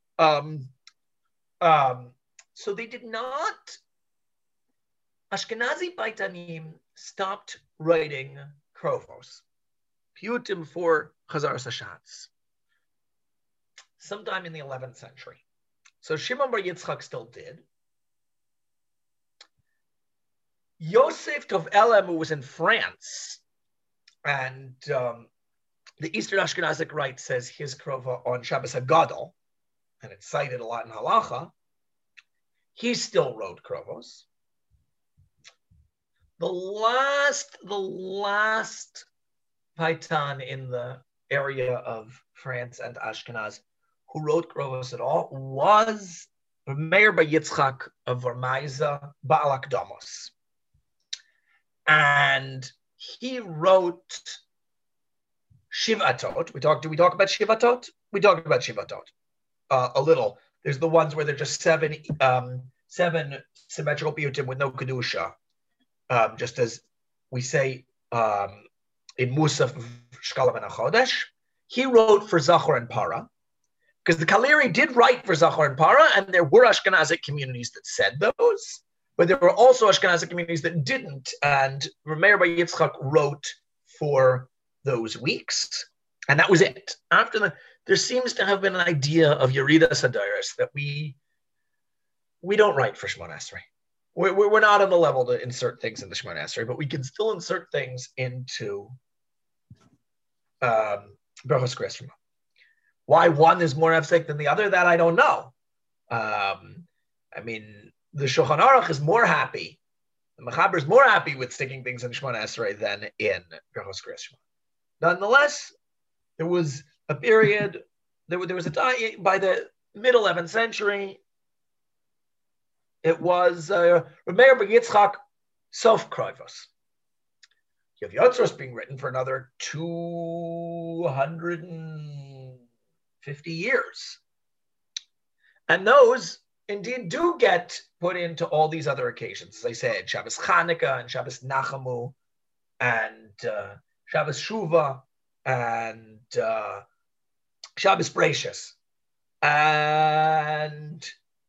Tov. So they did not. Ashkenazi Baitanim stopped writing krovos, piyutim for Chazaras Hashatz, sometime in the 11th century. So Shimon Bar Yitzchak still did. Yosef Tov Elem, who was in France, and the Eastern Ashkenazic rite says his krova on Shabbos HaGadol, and it's cited a lot in Halacha, he still wrote krovos. The last Paitan in the area of France and Ashkenaz who wrote krovos at all was Meir Bar Yitzchak of Varmaiza Baal Akdamos. And he wrote Shivatot. Did we talk about Shivatot? We talked about Shivatot a little. There's the ones where they're just seven symmetrical piyutim with no kedusha. Just as we say in Musaf Shkalim and Achodesh, he wrote for Zachor and Para, because the Kaleri did write for Zachor and Para, and there were Ashkenazic communities that said those, but there were also Ashkenazic communities that didn't, and Meir Bar Yitzchak wrote for those weeks, and that was it. After that, there seems to have been an idea of Yerida Sadaris that we don't write for Shemona Esrei. We're not on the level to insert things in the Shemona Esrei, but we can still insert things into Berachos Kriyas Shema. Why one is more hefsek than the other, that I don't know. I mean, the Shulchan Aruch is more happy, the Mechaber is more happy with sticking things in Shemona Esrei than in Berachos Kriyas Shema. Nonetheless, there was a period, there was a time by the mid-11th century. It was Meir Bar Yitzchak Sof Krovos. You have Yotzros being written for another 250 years. And those indeed do get put into all these other occasions. As I said, Shabbos Chanukah and Shabbos Nachamu and Shabbos Shuvah and Shabbos Bereishis. And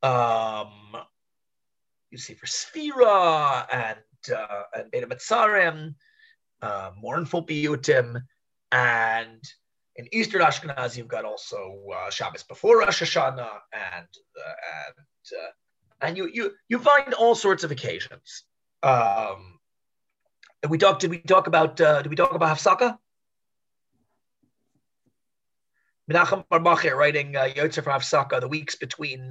you see for Sfira and Beta Mitzarem, mournful piyutim, and in Eastern Ashkenaz you've got also Shabbos before Rosh Hashanah, and you find all sorts of occasions. Did we talk about Hafsaka? Menachem Bar Machir writing Yotzer for Hafsaka, the weeks between.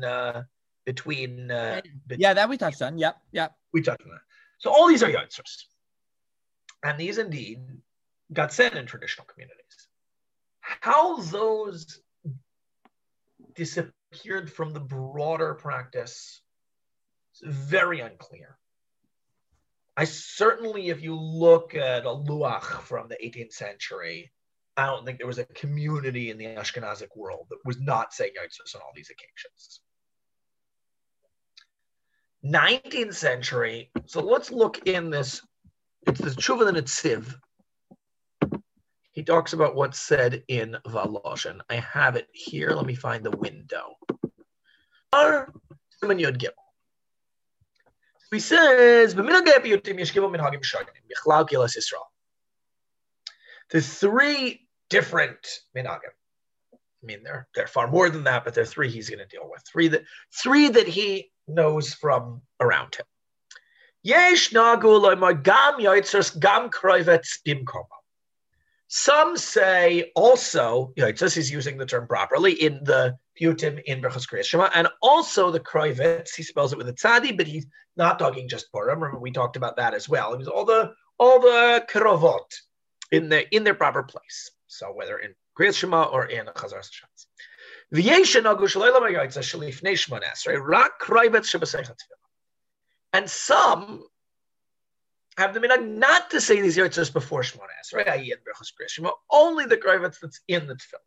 That we touched on. Yep. We touched on that. So all these are yotzers, and these indeed got said in traditional communities. How those disappeared from the broader practice is very unclear. I certainly, if you look at a luach from the 18th century, I don't think there was a community in the Ashkenazic world that was not saying yotzers on all these occasions. 19th century, so let's look in this, it's the Tshuva the Netziv. He talks about what's said in Valoshin. I have it here, let me find the window. He says, the three different minhagim. I mean, there are far more than that, but there are three he's going to deal with. Three that he knows from around him. Some say also, Yotzes is using the term properly in the piyutim in Berachos Kriyas Shema, and also the kroivets, he spells it with a tzadi, but he's not talking just Purim. Remember, we talked about that as well. It was all the krovot in their proper place. So whether in Kriyas Shema or in Chazar Hashatz. And some have the minhag not to say these yotzos before Shmones, right? Only the krayvetz that's in the tefillah.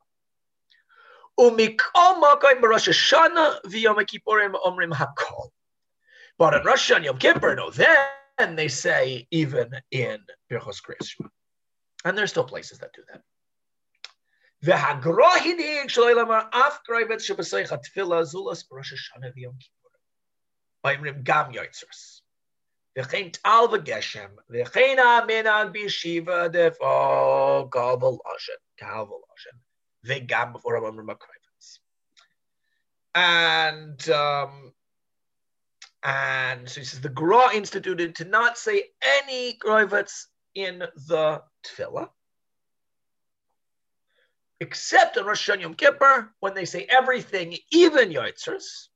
But in Rosh Hashanah Yom Kippur, no, then they say even in Birchos Kriyas Shema. And there's still places that do that. V'hagra hinig shalei lamar af krayvetz shebeseich hatefillah zulas b'Rosh Hashanah v'Yom Kippur. Oimrim gam yotzos. V'chein tal v'geshem v'chein ha'minag b'yeshiva defo kal v'loshen v'gam before Omrim HaKrayvetz. And so he says the Gra instituted to not say any krayvetz in the tefillah, except on Rosh Hashanah Yom Kippur, when they say everything, even yotzers,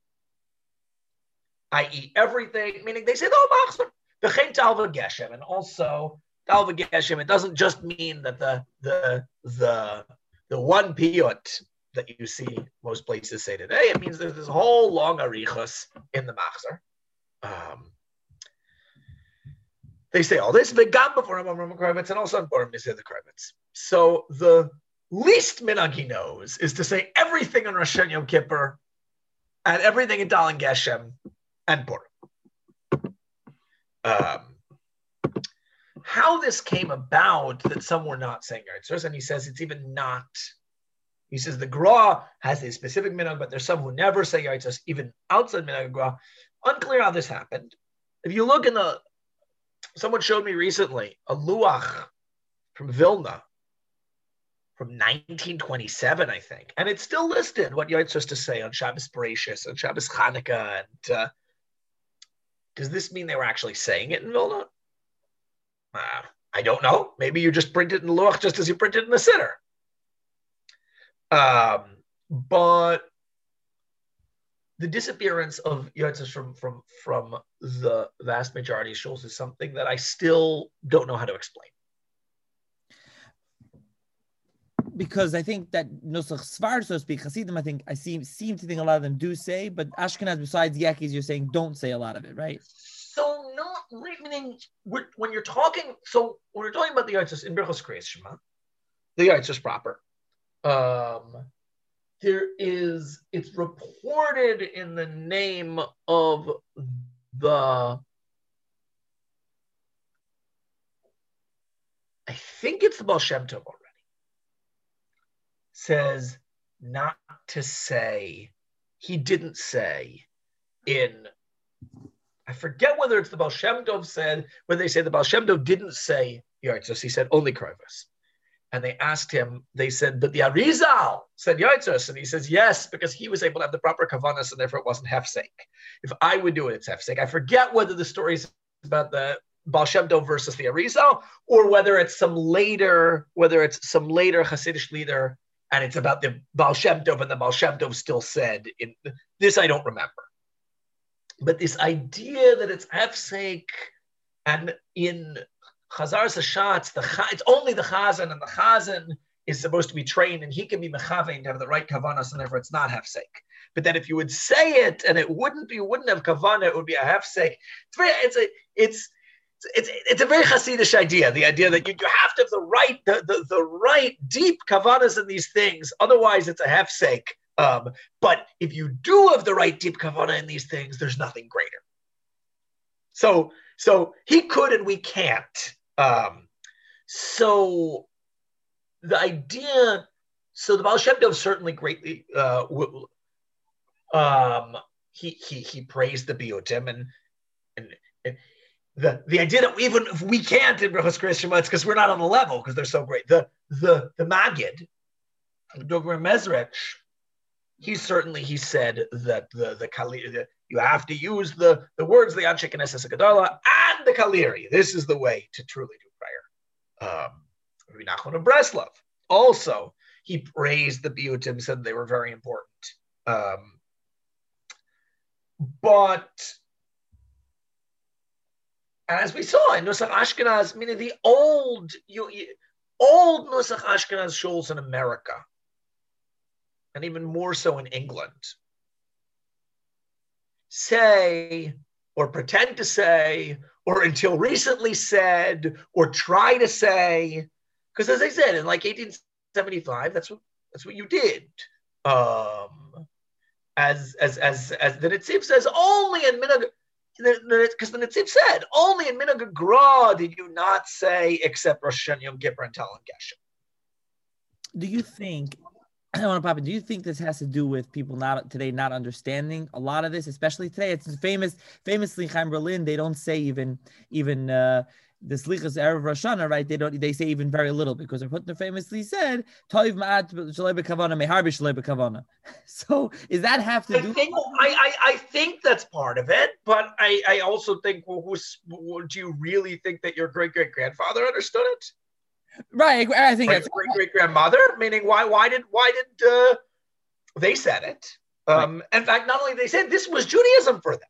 i.e. everything, meaning they say the whole machzor, v'chein tal v'geshem, and also tal v'geshem. It doesn't just mean that the one piyut that you see most places say today. It means there's this whole long arichos in the machzor. They say all this, v'gam before Omrim HaKrayvetz, and also on Purim they say the krayvetz. So the least minhag he knows is to say everything on Rosh Hashanah Yom Kippur and everything in Tal and Geshem and Purim. How this came about that some were not saying Yitzhak, and he says it's even not. He says the Gra has a specific minhag, but there's some who never say Yitzhak, even outside minhag Gra. Unclear how this happened. If you look in someone showed me recently a luach from Vilna from 1927, I think, and it's still listed what you're supposed to say on Shabbos Bereshis, on Shabbos Chanukah. And does this mean they were actually saying it in Vilna? I don't know. Maybe you just print it in the luach just as you print it in the siddur. But the disappearance of yotzes from the vast majority of shuls is something that I still don't know how to explain. Because I think that Nusach Svar, so to speak, Hasidim, I think I seem to think a lot of them do say, but Ashkenaz, besides Yakis, you're saying don't say a lot of it, right? So not meaning when you're talking. So when we're talking about the yotzes in Birchos Kriyas Shema, the yotzes proper. It's reported in the name of I think it's the Baal Shem Tov already, says not to say, he didn't say I forget whether it's the Baal Shem Tov said, when they say the Baal Shem Tov didn't say Yitzhak, he said only Krayvus. And they asked him, they said, but the Arizal said Yitzhak, and he says, yes, because he was able to have the proper kavanas, and therefore it wasn't hefsek. If I would do it, it's hefsek. I forget whether the story is about the Baal Shem Tov versus the Arizal, or whether it's some later Hasidic leader, and it's about the Baal Shem Tov, and the Baal Shem Tov still said, this I don't remember. But this idea that it's hefsek, and in Chazar Hashatz, it's only the Chazan, and the Chazan is supposed to be trained, and he can be mechavein to have the right kavanas, and therefore it's not hefsek. But then if you would say it, and it wouldn't have kavana, it would be a hefsek. It's a very Hasidic idea. The idea that you have to have the right deep kavanas in these things, otherwise it's a hefsek. But if you do have the right deep kavana in these things, there's nothing greater. So he could and we can't. So the idea, so the Baal Shem Tov certainly greatly he praised the Biyutim, and the idea that even if we can't in Birchos Kriyas Shema, it's because we're not on the level, because they're so great. The Maggid, Dover Mezrich, he said that you have to use the words the Anshe Knesset Gedola and the Kaliri. This is the way to truly do prayer. Rabbi Nachman of Breslov also, he praised the Biyutim, said they were very important. But as we saw in Nusach Ashkenaz, meaning the old, old Nusach Ashkenaz shuls in America, and even more so in England, say, or pretend to say, or until recently said, or try to say, because as I said, in like 1875, that's what you did. As the Netziv says, only in Minhag, because the Netziv said, only in Minhag Gra did you not say except Rosh Hashanah, Yom Kippur, and Talon Geshem. Do you think, I want to pop in, do you think this has to do with people not understanding a lot of this, especially today? It's famously Chaim Berlin, they don't say even the Slichas Erev Rosh Hashanah, right? They say even very little, because Putner famously said, Toiv ma'at shalei b'kavana, meharbi shalei b'kavana. So is that have to do? I think that's part of it, but I also think, well, do you really think that your great grandfather understood it? Right, I think that's great grandmother. Meaning, why did they said it? Right. In fact, not only they said, this was Judaism for them.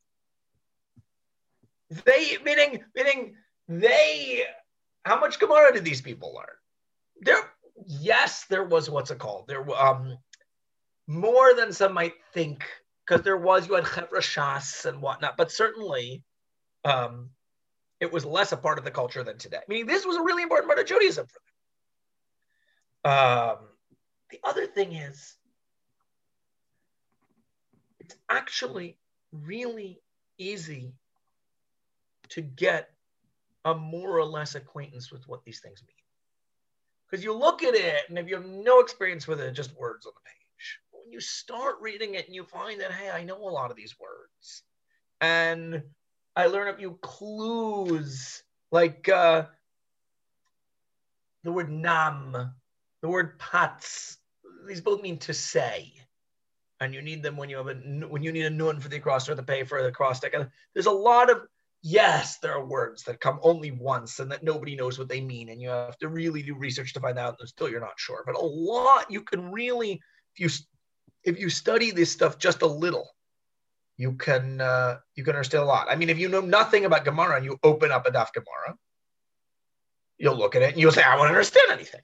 How much Gemara did these people learn? There was what's it called? There more than some might think, because you had Chevra Shas and whatnot, but certainly it was less a part of the culture than today. Meaning this was a really important part of Judaism for them. The other thing is, it's actually really easy to get a more or less acquaintance with what these things mean. Because you look at it, and if you have no experience with it, just words on the page. When you start reading it and you find that, hey, I know a lot of these words. And I learn a few clues, like the word nam, the word patz. These both mean to say. And you need them when you need a nun for the acrostic or the pay for the acrostic. And there's a lot of, yes, there are words that come only once and that nobody knows what they mean. And you have to really do research to find out, and still you're not sure. But a lot, you can really, if you study this stuff just a little, you can understand a lot. I mean, if you know nothing about Gemara and you open up a Daf Gemara, you'll look at it and you'll say, I won't understand anything.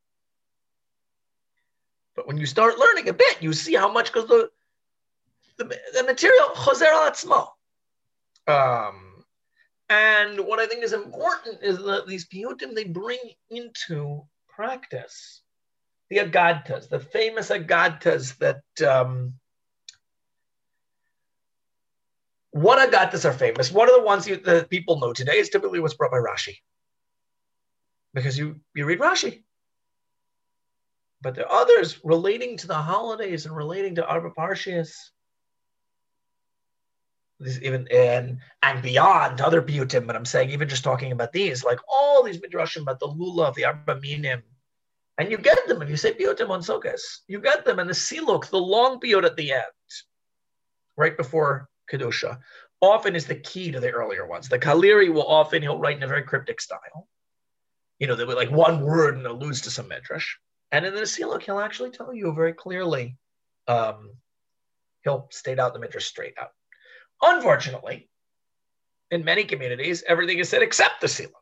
But when you start learning a bit, you see how much, because the material choser al atzmo. And what I think is important is that these piyutim, they bring into practice the agadtas, the famous agadtas that, what agadtas are famous? One of the ones that people know today is typically what's brought by Rashi. Because you read Rashi. But there are others relating to the holidays and relating to Arba Parshias. And beyond other piyutim, but I'm saying even just talking about these, like all these midrashim about the lulav, the Arba Minim, and you get them, and you say piyutim on Sukkos. You get them, and the siluk, the long piyut at the end, right before Kedusha, often is the key to the earlier ones. The Kaliri he'll write in a very cryptic style. There will like one word and alludes to some midrash. And in the Siluk, he'll actually tell you very clearly. He'll state out the midrash straight out. Unfortunately, in many communities, everything is said except the Siluk.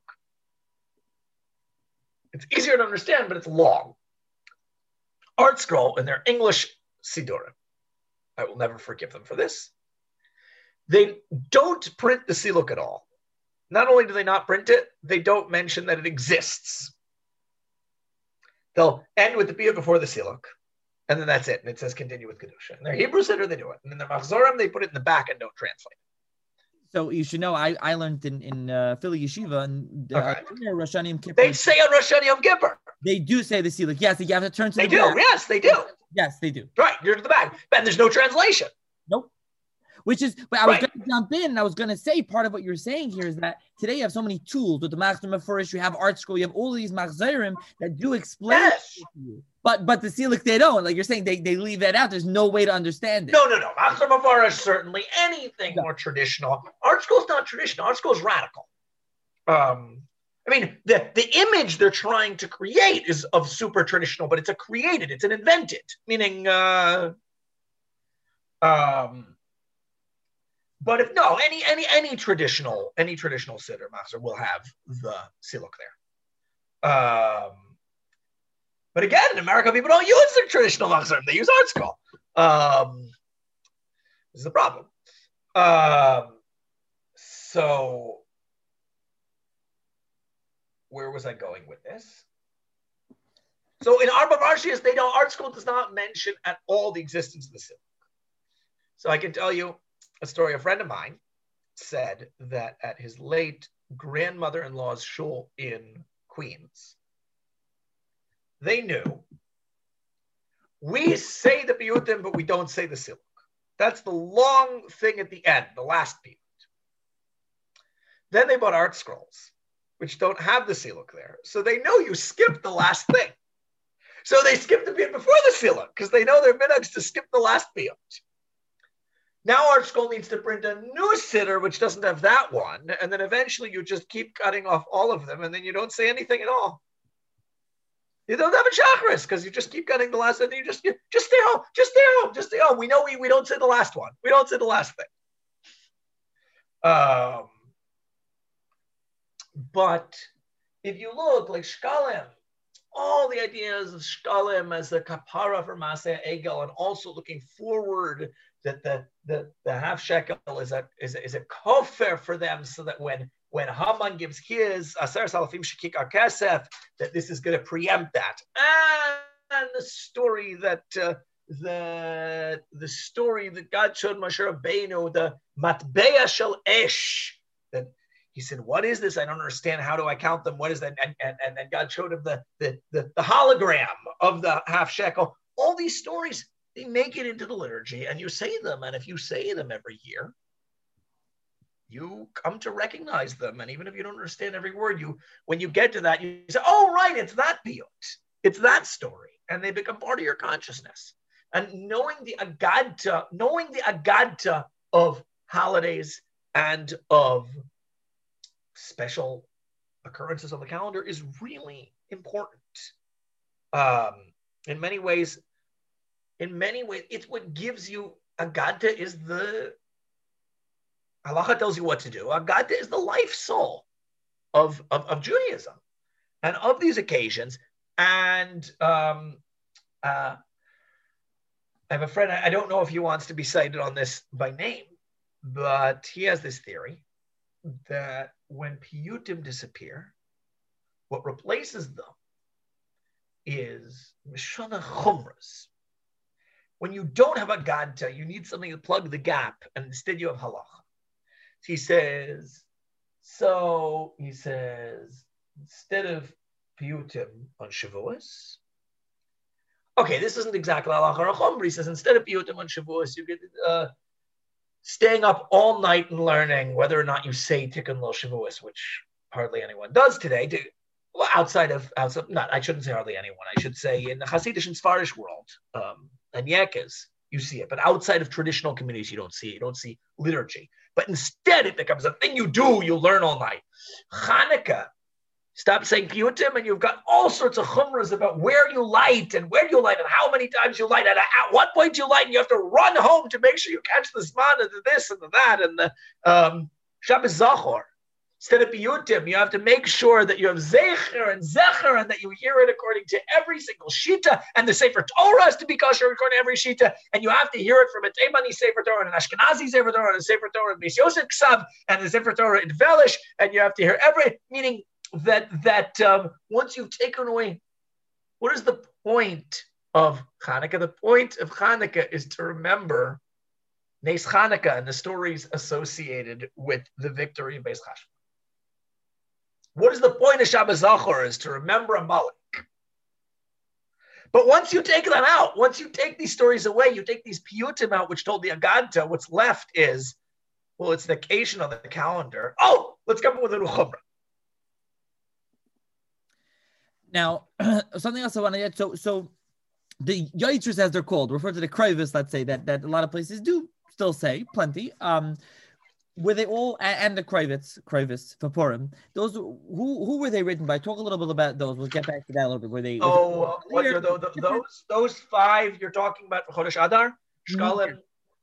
It's easier to understand, but it's long. Art Scroll in their English Sidurim. I will never forgive them for this. They don't print the Siluk at all. Not only do they not print it, they don't mention that it exists. They'll end with the piyut before the Siluk, and then that's it. And it says continue with Kedusha. In their Hebrew Siddur, they do it. And in their Machzorim, they put it in the back and don't translate it. So you should know, I learned in Philly Yeshiva, and Rosh Hashanah Yom Kippur. They say on Rosh Hashanah Yom Kippur. They do say the Siluk. Yes, you have to turn to the back. They do, yes, they do. Yes, they do. Right, you're to the back. And there's no translation. Nope. But I was going to jump in, and I was going to say part of what you're saying here is that today you have so many tools with the Machzor Mefurish, you have Art Scroll, you have all of these Machzorim that do explain it to you. But the Siluk, they don't. Like you're saying, they leave that out. There's no way to understand it. No. Machzor Mefurish, certainly anything more traditional. Art Scroll is not traditional. Art Scroll is radical. I mean, the image they're trying to create is of super traditional, but it's it's an invented, meaning but if no, any traditional Siddur Machzor will have the Siluk there. But again, in America, people don't use the traditional machzorim. They use ArtScroll. This is the problem. So where was I going with this? So in Arba Parshias, they know ArtScroll does not mention at all the existence of the Siluk. So I can tell you a story. A friend of mine said that at his late grandmother-in-law's shul in Queens, they knew we say the piyutim, but we don't say the Siluk. That's the long thing at the end, the last piyut. Then they bought ArtScrolls, which don't have the Siluk there. So they know you skipped the last thing. So they skipped the piyut before the Siluk because they know their minhag's to skip the last piyut. Now ArtScroll needs to print a new siddur, which doesn't have that one. And then eventually you just keep cutting off all of them and then you don't say anything at all. You don't have a chakras because you just keep cutting the last one. You just stay home, just stay home. We know we don't say the last one. We don't say the last thing. But if you look like Shkalim, all the ideas of Shkalim as the kapara for Maseh Egel, and also looking forward that the half shekel is a kofar for them, so that when Haman gives his Aser Salafim Shekikar Kesef, that this is going to preempt that. And the story that the story that God showed Moshe Rabbeinu, the Matbeya Shel Esh, that he said, "What is this? I don't understand. How do I count them? What is that?" And God showed him the hologram of the half shekel. All these stories, they make it into the liturgy, and you say them. And if you say them every year, you come to recognize them. And even if you don't understand every word, when you get to that, you say, "Oh, right, it's that piyut. It's that story," and they become part of your consciousness. And knowing the agadta of holidays and of special occurrences on the calendar is really important. In many ways, it's what gives you Agadta. Is the halacha tells you what to do. Agadta is the life soul of Judaism, and of these occasions. And I have a friend. I don't know if he wants to be cited on this by name, but he has this theory that when piyutim disappear, what replaces them is mishana chumras. When you don't have a gadta, you need something to plug the gap, and instead you have halacha. He says, instead of piyutim on Shavuos, okay, this isn't exactly halacha or chumra. He says, instead of piyutim on Shavuos, you get staying up all night and learning whether or not you say Tikkun Lo Shavuos, which hardly anyone does today. Outside, I shouldn't say hardly anyone. I should say in the Hasidic and Sfarish world, and Yekes, you see it. But outside of traditional communities, you don't see it. You don't see liturgy. But instead, it becomes a thing you do. You learn all night. Hanukkah, stop saying piyutim, and you've got all sorts of chumras about where you light and how many times you light and at what point you light, and you have to run home to make sure you catch the zman and the this and the that and the Shabbos Zachor. Instead of piyutim, you have to make sure that you have zecher and that you hear it according to every single shita, and the Sefer Torah has to be kosher according to every shita, and you have to hear it from a Teimani Sefer Torah and an Ashkenazi Sefer Torah and a Sefer Torah in Beis Yosef Ksav and the Sefer Torah in Velish, and you have to hear meaning that once you've taken away, what is the point of Hanukkah? The point of Hanukkah is to remember Nes Hanukkah and the stories associated with the victory of Beis Chashmon. What is the point of Shabbos Zachor? Is to remember Amalek. But once you take that out, once you take these stories away, you take these piyutim out, which told the Agadta, what's left is, well, it's the occasion on the calendar. Oh, let's come up with a Chumrah. Now, something else I want to get. So the Yitzhak, as they're called, refer to the Krivis, let's say, that a lot of places do still say, plenty. Were they all, and the Krivis for Purim, those, who were they written by? Talk a little bit about those. We'll get back to that a little bit. Were they? What are those five you're talking about for Chodesh Adar? Shkalim,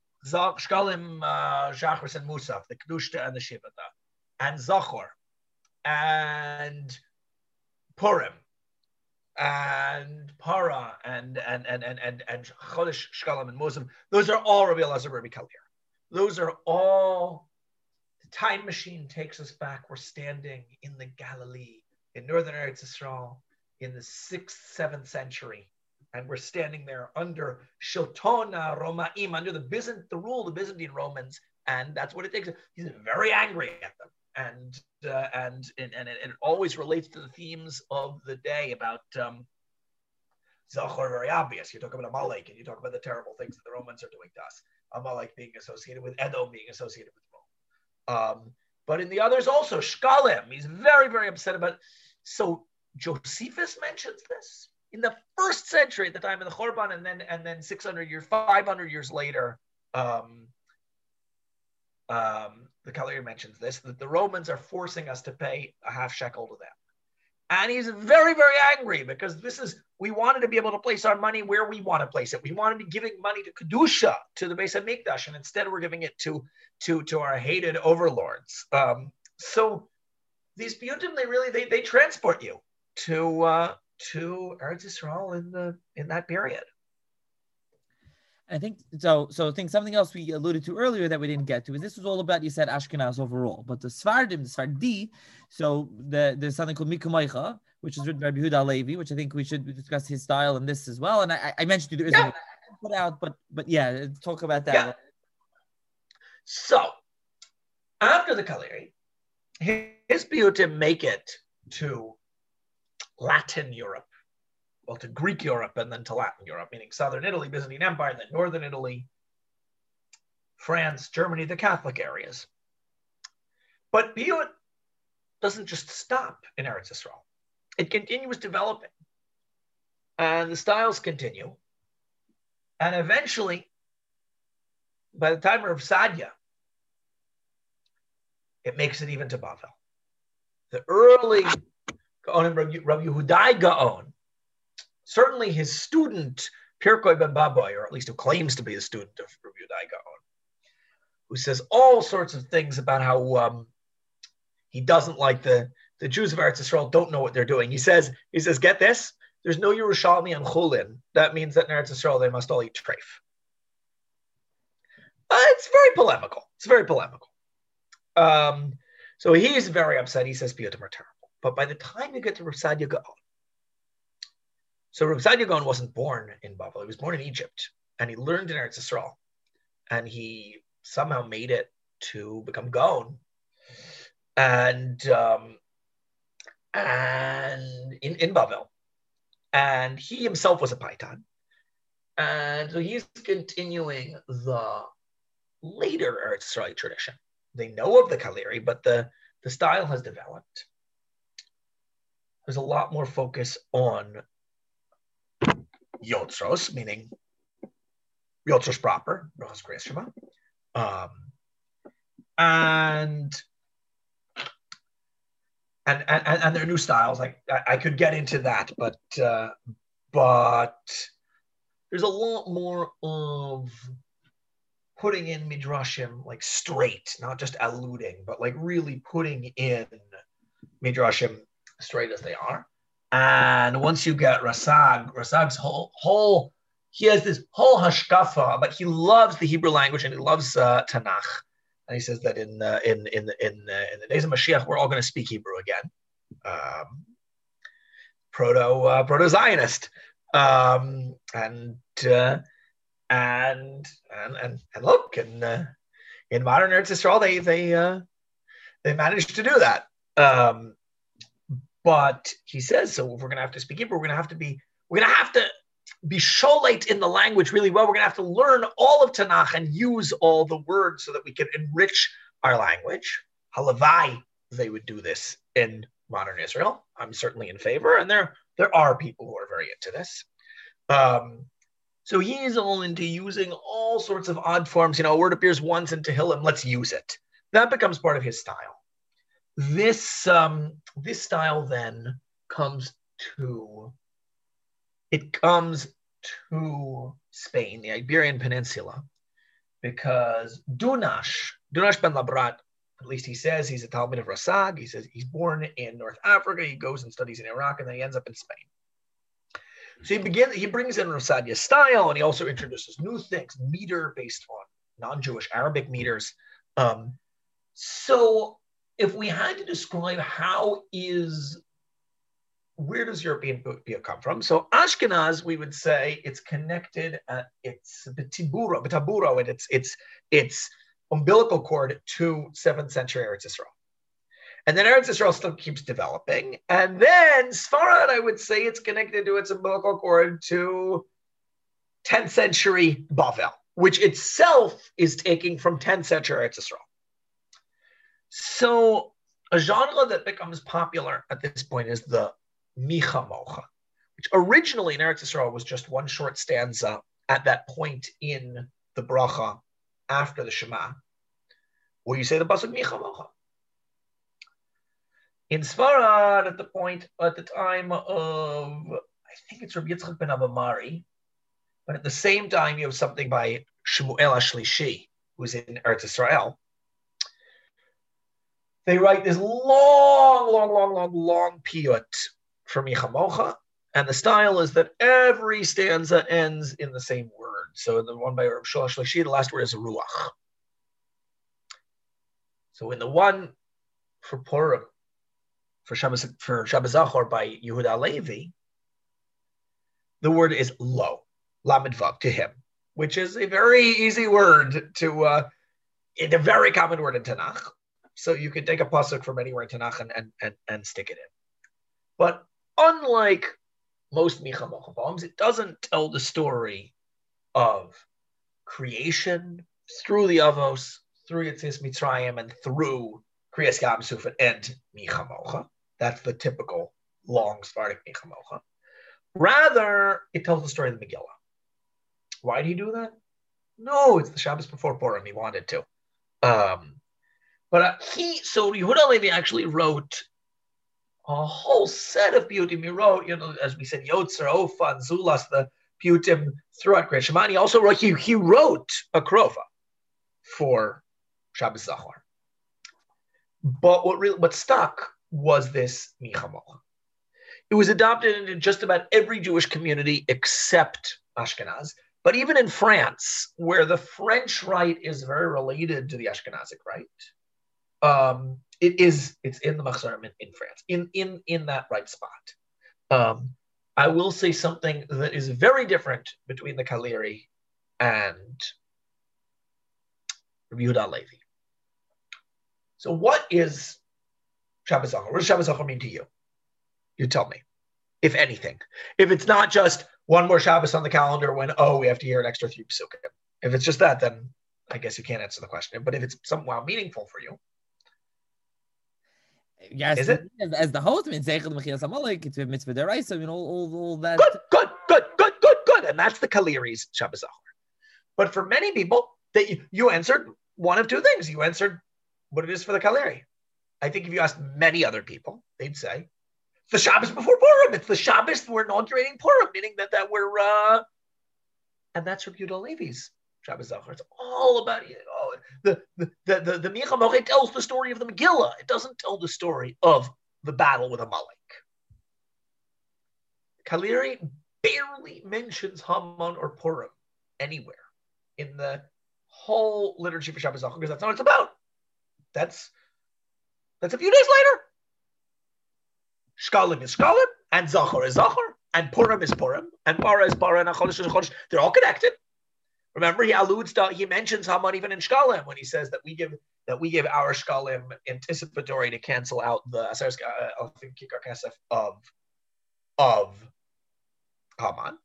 Shachris, and Musaf, the Kedushta and the Shivata, and Zachor, and Purim and Para and Chodesh Shkalim and Muslim, those are all Rabbi Elazar, Rabbi Kalir. Those are all, the time machine takes us back. We're standing in the Galilee, in northern Eretz Yisrael, in the 6th, 7th century. And we're standing there under Shiltona Romaim, under the rule of the Byzantine Romans. And that's what it takes. He's very angry at them. And it always relates to the themes of the day about Zachor, very obvious. You talk about Amalek and you talk about the terrible things that the Romans are doing to us. Amalek being associated with Edom, being associated with Rome. But in the others also, Shkalim, he's very, very upset about it. So Josephus mentions this in the 1st century at the time of the Chorban, and then 500 years later, the Kalir mentions this, that the Romans are forcing us to pay a half shekel to them. And he's very, very angry because we wanted to be able to place our money where we want to place it. We wanted to be giving money to Kedusha, to the Beis HaMikdash, and instead we're giving it to our hated overlords. So these piyutim, they transport you to Eretz Yisrael in that period. I think so. So I think something else we alluded to earlier that we didn't get to is this was all about, you said, Ashkenaz overall, but the Sfardi. So there's something called Mikumaycha, which is written by Yehuda Levi, which I think we should discuss his style in this as well. And I mentioned to you there is put out, but yeah, talk about that. Yeah. So after the Kaleri, his piyutim make it to Latin Europe. Well, to Greek Europe and then to Latin Europe, meaning Southern Italy, Byzantine Empire, then Northern Italy, France, Germany, the Catholic areas. But piyut doesn't just stop in Eretz Yisrael. It continues developing. And the styles continue. And eventually, by the time of Sadia, it makes it even to Bavel. The early Gaonim, Rabbi Yehudai Gaon, certainly his student, Pirkei ben Babai, or at least who claims to be a student of Rabbi Yehudai Gaon, who says all sorts of things about how he doesn't like the Jews of Eretz Yisrael don't know what they're doing. He says, get this, there's no Yerushalmi and Chulin. That means that in Eretz Yisrael they must all eat treif. It's very polemical. So he's very upset. He says piyutim are terrible. But by the time you get to Rav Sadia Gaon, so Rav Sadia Gaon wasn't born in Bavel. He was born in Egypt, and he learned in Eretz Yisrael, and he somehow made it to become Gaon, and in Bavel, and he himself was a Paitan, and so he's continuing the later Eretz Yisrael tradition. They know of the Kaleri, but the style has developed. There's a lot more focus on Yotzros, meaning Yotzros proper, Rosh Greshama, and their new styles. Like I could get into that, but there's a lot more of putting in midrashim like straight, not just alluding, but like really putting in midrashim straight as they are. And once you get Rasag's whole, he has this whole hashkafa, but he loves the Hebrew language and he loves Tanakh. And he says that in the days of Mashiach, we're all going to speak Hebrew again. Proto-Zionist. And look, in modern Eretz Yisrael, they managed to do that. But he says, so if we're going to have to speak Hebrew, we're going to have to be sholate in the language really well. We're going to have to learn all of Tanakh and use all the words so that we can enrich our language. Halavai, they would do this in modern Israel. I'm certainly in favor, and there are people who are very into this. So he's all into using all sorts of odd forms. A word appears once in Tehillim, let's use it. That becomes part of his style. This style then comes to Spain, the Iberian Peninsula, because Dunash ben Labrat At least he says he's a Talmid of Rasag. He says he's born in North Africa. He goes and studies in Iraq, and then he ends up in Spain. So he brings in Rasadia's style, and he also introduces new things, meter based on non-Jewish Arabic meters. So if we had to describe where does European beer come from? So Ashkenaz, we would say it's connected at its betaburo, and its umbilical cord to 7th century Eretz Yisrael. And then Eretz Yisrael still keeps developing. And then Sfarad, I would say it's connected to its umbilical cord to 10th century Bavel, which itself is taking from 10th century Eretz Yisrael. So a genre that becomes popular at this point is the Micha Mocha, which originally in Eretz Yisrael was just one short stanza at that point in the bracha after the Shema, where you say the pasuk Micha Mocha. In Sfarad, at the time of, I think it's Rabbi Yitzchak ben Abamari, but at the same time you have something by Shmuel HaShlishi, who's in Eretz Yisrael. They write this long piyut for Micha Mocha, and the style is that every stanza ends in the same word. So in the one by Rabbi Shmuel HaShlishi, the last word is ruach. So in the one for Purim, for Shabbos Zachor by Yehuda Halevi, the word is lo, lamed vav, to him, which is a very easy word to, it's a very common word in Tanakh. So you can take a pasuk from anywhere in Tanakh and stick it in. But unlike most Micha Mocha poems, it doesn't tell the story of creation through the Avos, through Yetzias Mitzrayim, and through Kriyas Yam Suf and Micha Mocha. That's the typical long Sephardic Micha Mocha. Rather, it tells the story of the Megillah. Why did he do that? No, it's the Shabbos before Purim. He wanted to. So Yehuda Halevi actually wrote a whole set of piyutim. He wrote, as we said, Yotzer, Ofa, and Zulas, the piyutim throughout Kriyat Shema. He also wrote, he wrote a krova for Shabbos Zachor. But what stuck was this Micha Mocha. It was adopted into just about every Jewish community except Ashkenaz. But even in France, where the French rite is very related to the Ashkenazic rite, it's in the Machzorim in France, in that right spot. I will say something that is very different between the Kaliri and Rabbi Yehuda Halevi. So what is Shabbos Zachor? What does Shabbos Zachor mean to you? You tell me, if anything. If it's not just one more Shabbos on the calendar when, we have to hear an extra 3 psukim. If it's just that, then I guess you can't answer the question. But if it's somehow meaningful for you. Yes, is it? As the host, it's a mitzvah deraisa, all that. Good. And that's the Kaliri's Shabbos Zachor. But for many people, you answered one of two things. You answered what it is for the Kaliri. I think if you asked many other people, they'd say, the Shabbos before Purim. It's the Shabbos we're inaugurating Purim, meaning that we're, and that's Rabbi Yehuda Halevi's Shabbos Zachor. It's all about the Micha Mocha tells the story of the Megillah. It doesn't tell the story of the battle with Amalek. Kaliri barely mentions Haman or Purim anywhere in the whole liturgy for Shabbos Zachor because that's not what it's about. That's a few days later. Shkalim is Shkalim, and Zachor is Zachor, and Purim is Purim, and Bara is Bara, and Chodesh is Chodesh. They're all connected. Remember, he mentions Haman even in Shkalim when he says that we give our Shkalim anticipatory to cancel out the Aseres Kikar Kesef of Haman.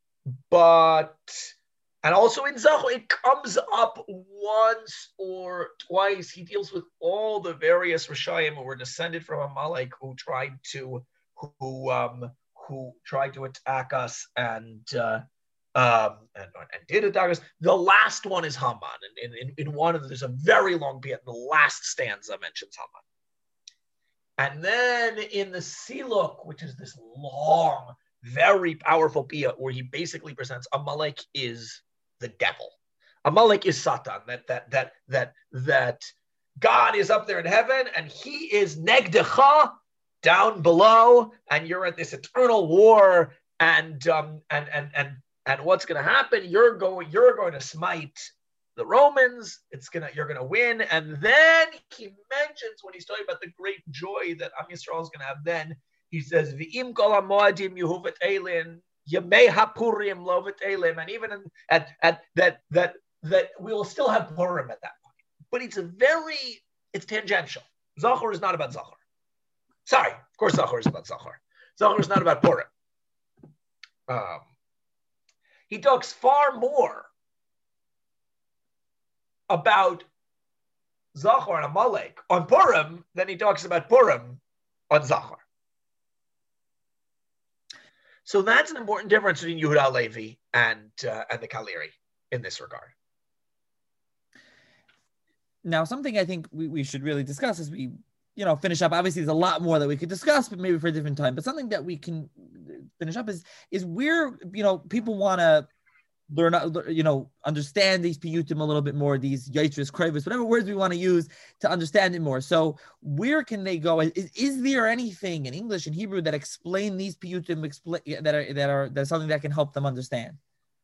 And also in Zachor, it comes up once or twice. He deals with all the various Rishayim who were descended from Amalek who tried to attack us and did attack us. The last one is Haman. And in one of them, there's a very long piyut. The last stanza mentions Haman. And then in the Siluk, which is this long, very powerful piyut, where he basically presents Amalek is the devil. Amalek is Satan. That God is up there in heaven, and He is negdecha down below, and you're at this eternal war. And what's going to happen? You're going to smite the Romans. You're gonna win. And then he mentions, when he's talking about the great joy that Am Yisrael is going to have, then he says, "V'im kol hamoadim yuhuvet elin yemei hapurim lovet elim," and even at that we will still have Purim at that point. But it's tangential. Zachor is not about Zachor. Sorry, of course Zachor is about Zachor. Zachor is not about Purim. He talks far more about Zachor and Amalek on Purim than he talks about Purim on Zachor. So that's an important difference between Yehuda Levi and the Kaliri in this regard. Now, something I think we should really discuss as we, finish up. Obviously, there's a lot more that we could discuss, but maybe for a different time. But something that we can finish up is where, people want to learn, understand these piyutim a little bit more, these yaitris, krevis, whatever words we want to use to understand it more. So where can they go? Is there anything in English and Hebrew that explain these piyutim, that's something that can help them understand?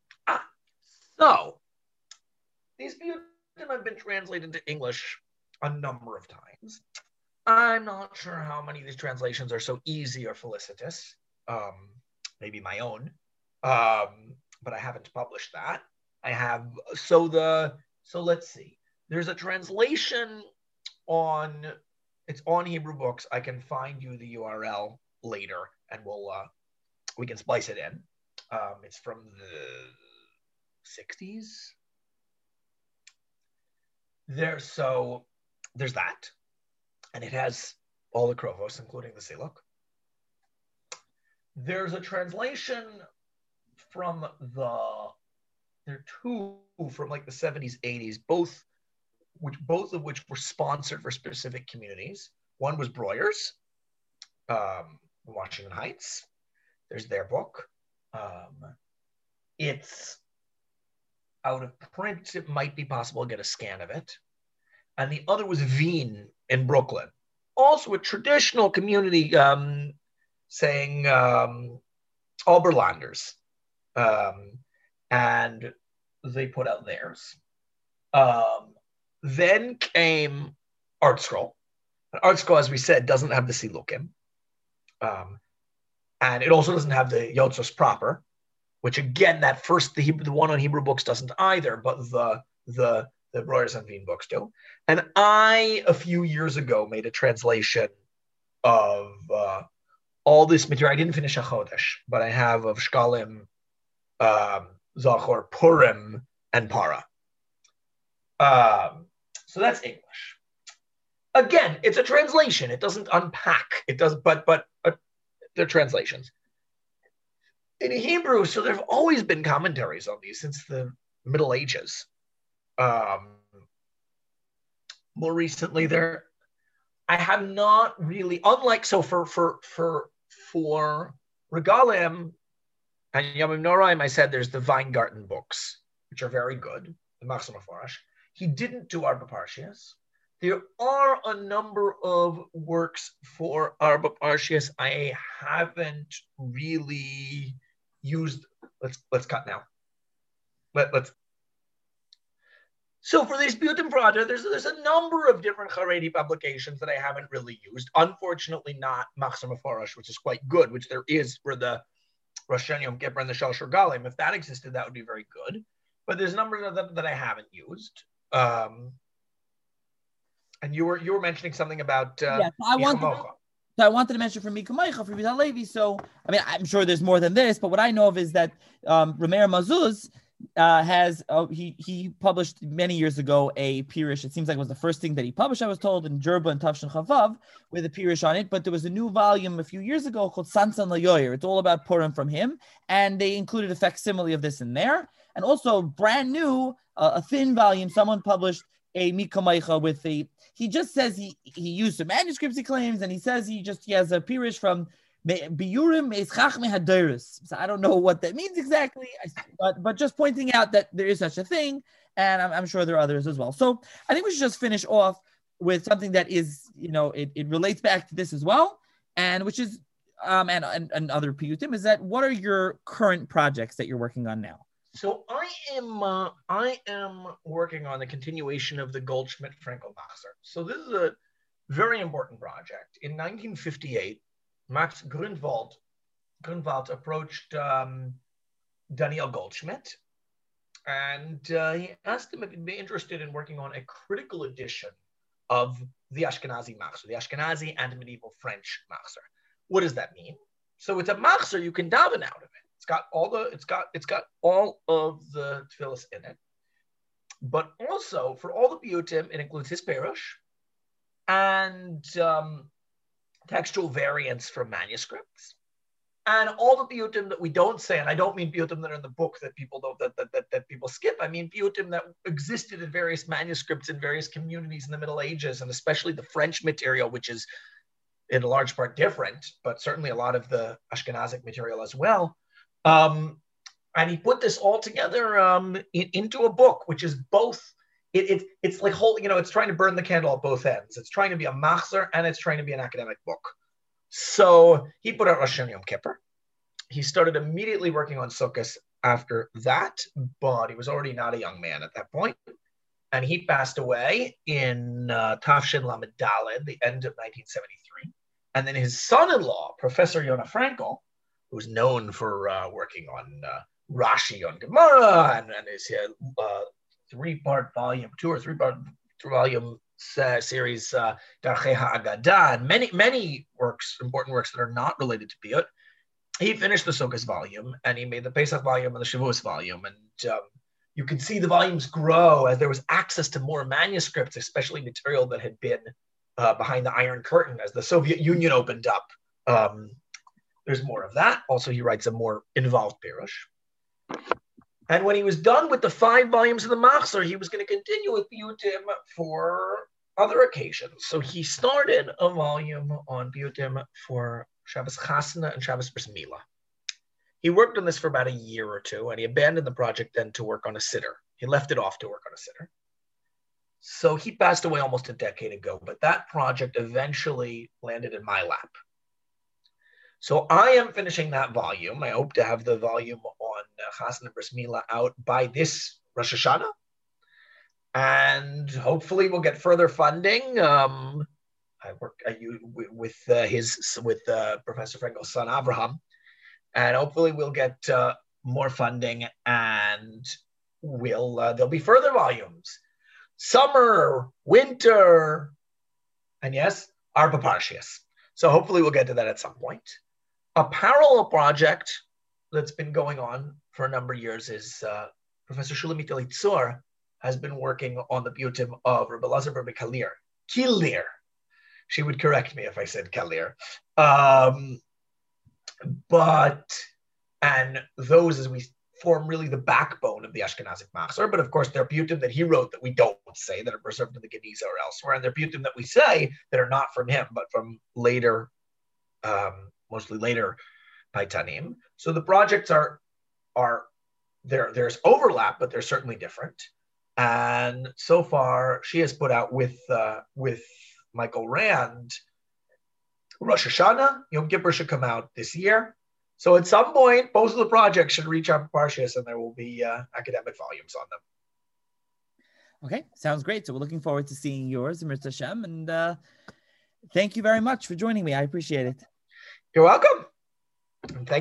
So these piyutim have been translated into English a number of times. I'm not sure how many of these translations are so easy or felicitous. Maybe my own. But I haven't published that. I have, so let's see. There's a translation it's on Hebrew Books. I can find you the URL later, and we can splice it in. It's from the 60s. There's that, and it has all the krovos, including the siluk. There's a translation from there are two from like the 70s, 80s, both of which were sponsored for specific communities. One was Breuer's, Washington Heights. There's their book. It's out of print. It might be possible to get a scan of it. And the other was Wien in Brooklyn. Also a traditional community saying Oberlanders. And they put out theirs. Then came Art Scroll. And Art Scroll, as we said, doesn't have the Silukim. And it also doesn't have the Yotzos proper, which again, the one on Hebrew Books doesn't either, but the Breuer's and Wien books do. And I, a few years ago, made a translation of all this material. I didn't finish a Chodesh, but I have of Shkalim, Zachor, Purim, and Para. So that's English. Again, it's a translation. It doesn't unpack. It does, but they're translations. In Hebrew, so there have always been commentaries on these since the Middle Ages. More recently, I have not really, unlike for Regalim and Yomim Noraim, I said there's the Weingarten books, which are very good, the Machzor Mefarash. He didn't do Arba Parshias. There are a number of works for Arba Parshias I haven't really used. Let's cut now. Let's. So for this Piyutim project, there's a number of different Haredi publications that I haven't really used. Unfortunately, not Machzor Mefarash, which is quite good, which there is for the Rosh Hashanah Yom Kippur and the Shalosh Regalim. If that existed, that would be very good. But there's a number of them that I haven't used. And you were mentioning something about yes, I wanted to mention from Mika Maicha, from Yehuda Levi. So, I mean, I'm sure there's more than this, but what I know of is that Rameir Mazuz he published many years ago a Pirish. It seems like it was the first thing that he published, I was told, in Jerba and Tavshin Chavav with a Pirish on it. But there was a new volume a few years ago called Sansan Layoyer. It's all about Purim from him. And they included a facsimile of this in there. And also brand new, a thin volume, someone published a Mika Maicha with he just says he used some manuscripts, he claims, and he says he has a Pirish from Biurim is Chachme Hadoros. So I don't know what that means exactly, but just pointing out that there is such a thing, and I'm sure there are others as well. So I think we should just finish off with something that is, it relates back to this as well, and which is, and other piyutim, is that what are your current projects that you're working on now? So I am working on the continuation of the Goldschmidt-Frankel Machzer. So this is a very important project. In 1958, Max Grunwald approached Daniel Goldschmidt, and he asked him if he'd be interested in working on a critical edition of the Ashkenazi Machzer, the Ashkenazi and medieval French Machzer. What does that mean? So it's a Machzer you can daven out of it. It's got all of the tefillos in it, but also for all the piyutim, it includes his perush and textual variants from manuscripts, and all the piyutim that we don't say. And I don't mean piyutim that are in the book that people don't that people skip. I mean piyutim that existed in various manuscripts in various communities in the Middle Ages, and especially the French material, which is in a large part different, but certainly a lot of the Ashkenazic material as well. And he put this all together into a book, which is both. It's like it's trying to burn the candle at both ends. It's trying to be a machzer and it's trying to be an academic book. So he put out Rosh Hashanah Yom Kippur. He started immediately working on Sukkot after that, but he was already not a young man at that point. And he passed away in Tafshin Lamed Daled, the end of 1973. And then his son-in-law, Professor Yonah Frankel, who's known for working on Rashi on Gemara and his three-part volume series Darchei HaAgada, and many important works that are not related to Piyut. He finished the Sukkot volume, and he made the Pesach volume and the Shavuos volume, and you can see the volumes grow as there was access to more manuscripts, especially material that had been behind the Iron Curtain as the Soviet Union opened up. There's more of that. Also, he writes a more involved perush. And when he was done with the 5 volumes of the Machzer, he was going to continue with piyutim for other occasions. So he started a volume on piyutim for Shabbos Chasna and Shabbos Bris Milah. He worked on this for about a year or two, and he abandoned the project then to work on a siddur. He left it off to work on a siddur. So he passed away almost a decade ago, but that project eventually landed in my lap. So I am finishing that volume. I hope to have the volume on Chasna and Bris Milah out by this Rosh Hashanah. And hopefully we'll get further funding. I work with Professor Frankel's son, Avraham. And hopefully we'll get more funding, and there'll be further volumes. Summer, winter, and yes, Arba Parshias. So hopefully we'll get to that at some point. A parallel project that's been going on for a number of years is Professor Shulamit Elitzur has been working on the piyutim of Rabbi Elazar Bar Kalir. Kilir. She would correct me if I said Kalir. And those, as we form really the backbone of the Ashkenazic Machzer, but of course there are piyutim that he wrote that we don't say, that are preserved in the Geniza or elsewhere, and there are piyutim that we say that are not from him, but from later, mostly later Paitanim. So the projects are there's overlap, but they're certainly different. And so far, she has put out with Michael Rand, Rosh Hashanah, Yom Kippur should come out this year. So at some point, both of the projects should reach our Parshas, and there will be academic volumes on them. Okay, sounds great. So we're looking forward to seeing yours, Mirza Hashem, and thank you very much for joining me. I appreciate it. You're welcome. And thank